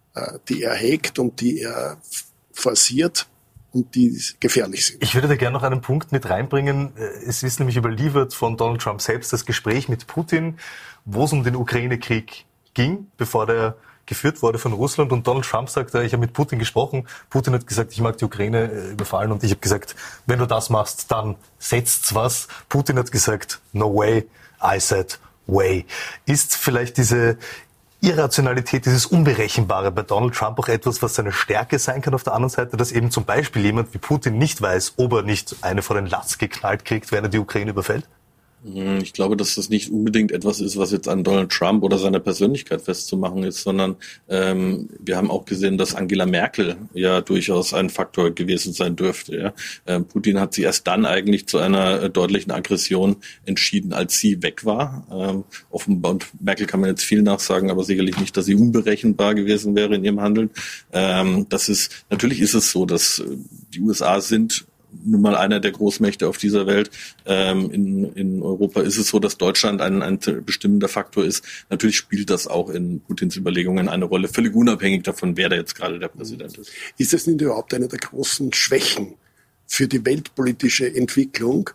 Speaker 19: die er hegt und die er forciert und die gefährlich sind.
Speaker 1: Ich würde da gerne noch einen Punkt mit reinbringen. Es ist nämlich überliefert von Donald Trump selbst das Gespräch mit Putin, wo es um den Ukraine-Krieg ging, bevor der geführt wurde von Russland. Und Donald Trump sagte, ich habe mit Putin gesprochen. Putin hat gesagt, ich mag die Ukraine überfallen. Und ich habe gesagt, wenn du das machst, dann setzt's was. Putin hat gesagt, no way. I said, way. Ist vielleicht diese Irrationalität, dieses Unberechenbare bei Donald Trump auch etwas, was seine Stärke sein kann auf der anderen Seite, dass eben zum Beispiel jemand wie Putin nicht weiß, ob er nicht eine vor den Latz geknallt kriegt, wenn er die Ukraine überfällt?
Speaker 20: Ich glaube, dass das nicht unbedingt etwas ist, was jetzt an Donald Trump oder seiner Persönlichkeit festzumachen ist, sondern ähm, wir haben auch gesehen, dass Angela Merkel ja durchaus ein Faktor gewesen sein dürfte. Ja. Ähm, Putin hat sie erst dann eigentlich zu einer äh, deutlichen Aggression entschieden, als sie weg war. Ähm, offenbar, und Merkel kann man jetzt viel nachsagen, aber sicherlich nicht, dass sie unberechenbar gewesen wäre in ihrem Handeln. Ähm, das ist, natürlich ist es so, dass äh, die U S A sind nun mal einer der Großmächte auf dieser Welt. Ähm, in, in Europa ist es so, dass Deutschland ein, ein bestimmender Faktor ist. Natürlich spielt das auch in Putins Überlegungen eine Rolle, völlig unabhängig davon, wer da jetzt gerade der Präsident ist.
Speaker 19: Ist das nicht überhaupt eine der großen Schwächen für die weltpolitische Entwicklung,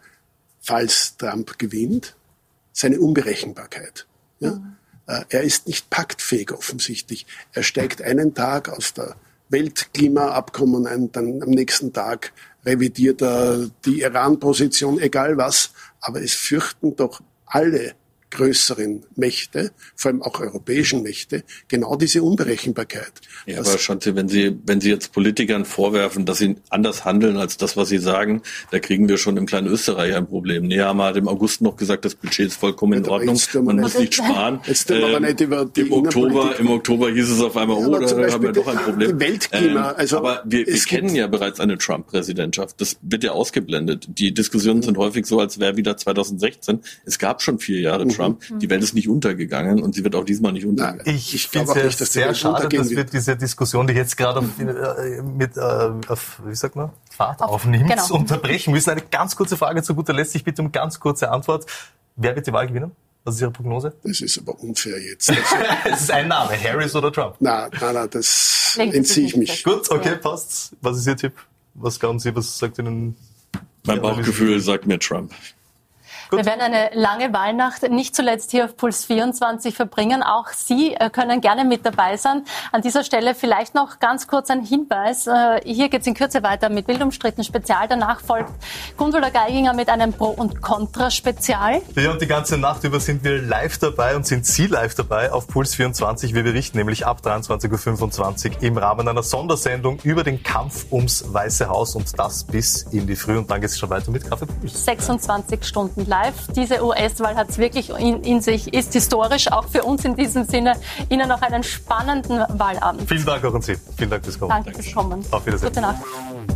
Speaker 19: falls Trump gewinnt? Seine Unberechenbarkeit. Ja? Mhm. Er ist nicht paktfähig offensichtlich. Er steigt einen Tag aus der Weltklimaabkommen ein, dann am nächsten Tag revidiert er die Iran-Position, egal was. Aber es fürchten doch alle größeren Mächte, vor allem auch europäischen Mächte, genau diese Unberechenbarkeit.
Speaker 20: Ja, aber schauen Sie, wenn Sie, wenn Sie jetzt Politikern vorwerfen, dass sie anders handeln als das, was sie sagen, da kriegen wir schon im kleinen Österreich ein Problem. Nehammer hat im August noch gesagt, das Budget ist vollkommen in Ordnung, man muss nicht sparen. Jetzt ähm, aber nicht über die Im Oktober, im Oktober hieß es auf einmal, oh, da haben wir doch ein Problem.
Speaker 19: Weltklima,
Speaker 20: ähm,
Speaker 19: also
Speaker 20: aber wir, wir kennen ja bereits eine Trump-Präsidentschaft. Das wird ja ausgeblendet. Die Diskussionen mhm. sind häufig so, als wäre wieder zweitausendsechzehn. Es gab schon vier Jahre mhm. Trump. Die Welt ist nicht untergegangen und sie wird auch diesmal nicht untergehen.
Speaker 1: Nein, ich ich finde es sehr, sehr schade, dass wir diese Diskussion, die jetzt gerade auf, äh, mit, äh, auf, wie sagt man, Fahrt aufnimmt, genau. unterbrechen müssen. Eine ganz kurze Frage zu guter Letzt. Ich bitte um ganz kurze Antwort. Wer wird die Wahl gewinnen? Was ist Ihre Prognose?
Speaker 19: Das ist aber unfair jetzt.
Speaker 1: Es ist ein Name, Harris oder Trump?
Speaker 19: Nein, nein, nein, das entziehe ich mich.
Speaker 1: Gut, okay, passt. Was ist Ihr Tipp? Was glauben Sie, was sagt Ihnen?
Speaker 20: Mein Bauchgefühl sagt mir Trump.
Speaker 2: Gut. Wir werden eine lange Wahlnacht nicht zuletzt hier auf Puls vierundzwanzig verbringen. Auch Sie können gerne mit dabei sein. An dieser Stelle vielleicht noch ganz kurz ein Hinweis. Hier geht es in Kürze weiter mit Wild umstritten Spezial. Danach folgt Gundula Geiginger mit einem Pro- und Contra-Spezial.
Speaker 1: Ja, und die ganze Nacht über sind wir live dabei und sind Sie live dabei auf Puls vierundzwanzig. Wir berichten nämlich ab dreiundzwanzig Uhr fünfundzwanzig im Rahmen einer Sondersendung über den Kampf ums Weiße Haus und das bis in die Früh. Und dann geht es schon weiter mit Kaffee Puls.
Speaker 2: sechsundzwanzig Stunden live. Diese U S-Wahl hat es wirklich in, in sich, ist historisch, auch für uns in diesem Sinne. Ihnen noch einen spannenden Wahlabend.
Speaker 1: Vielen Dank auch an Sie. Vielen Dank fürs Kommen.
Speaker 2: Danke fürs Kommen.
Speaker 1: Auf Wiedersehen.
Speaker 2: Gute Nacht.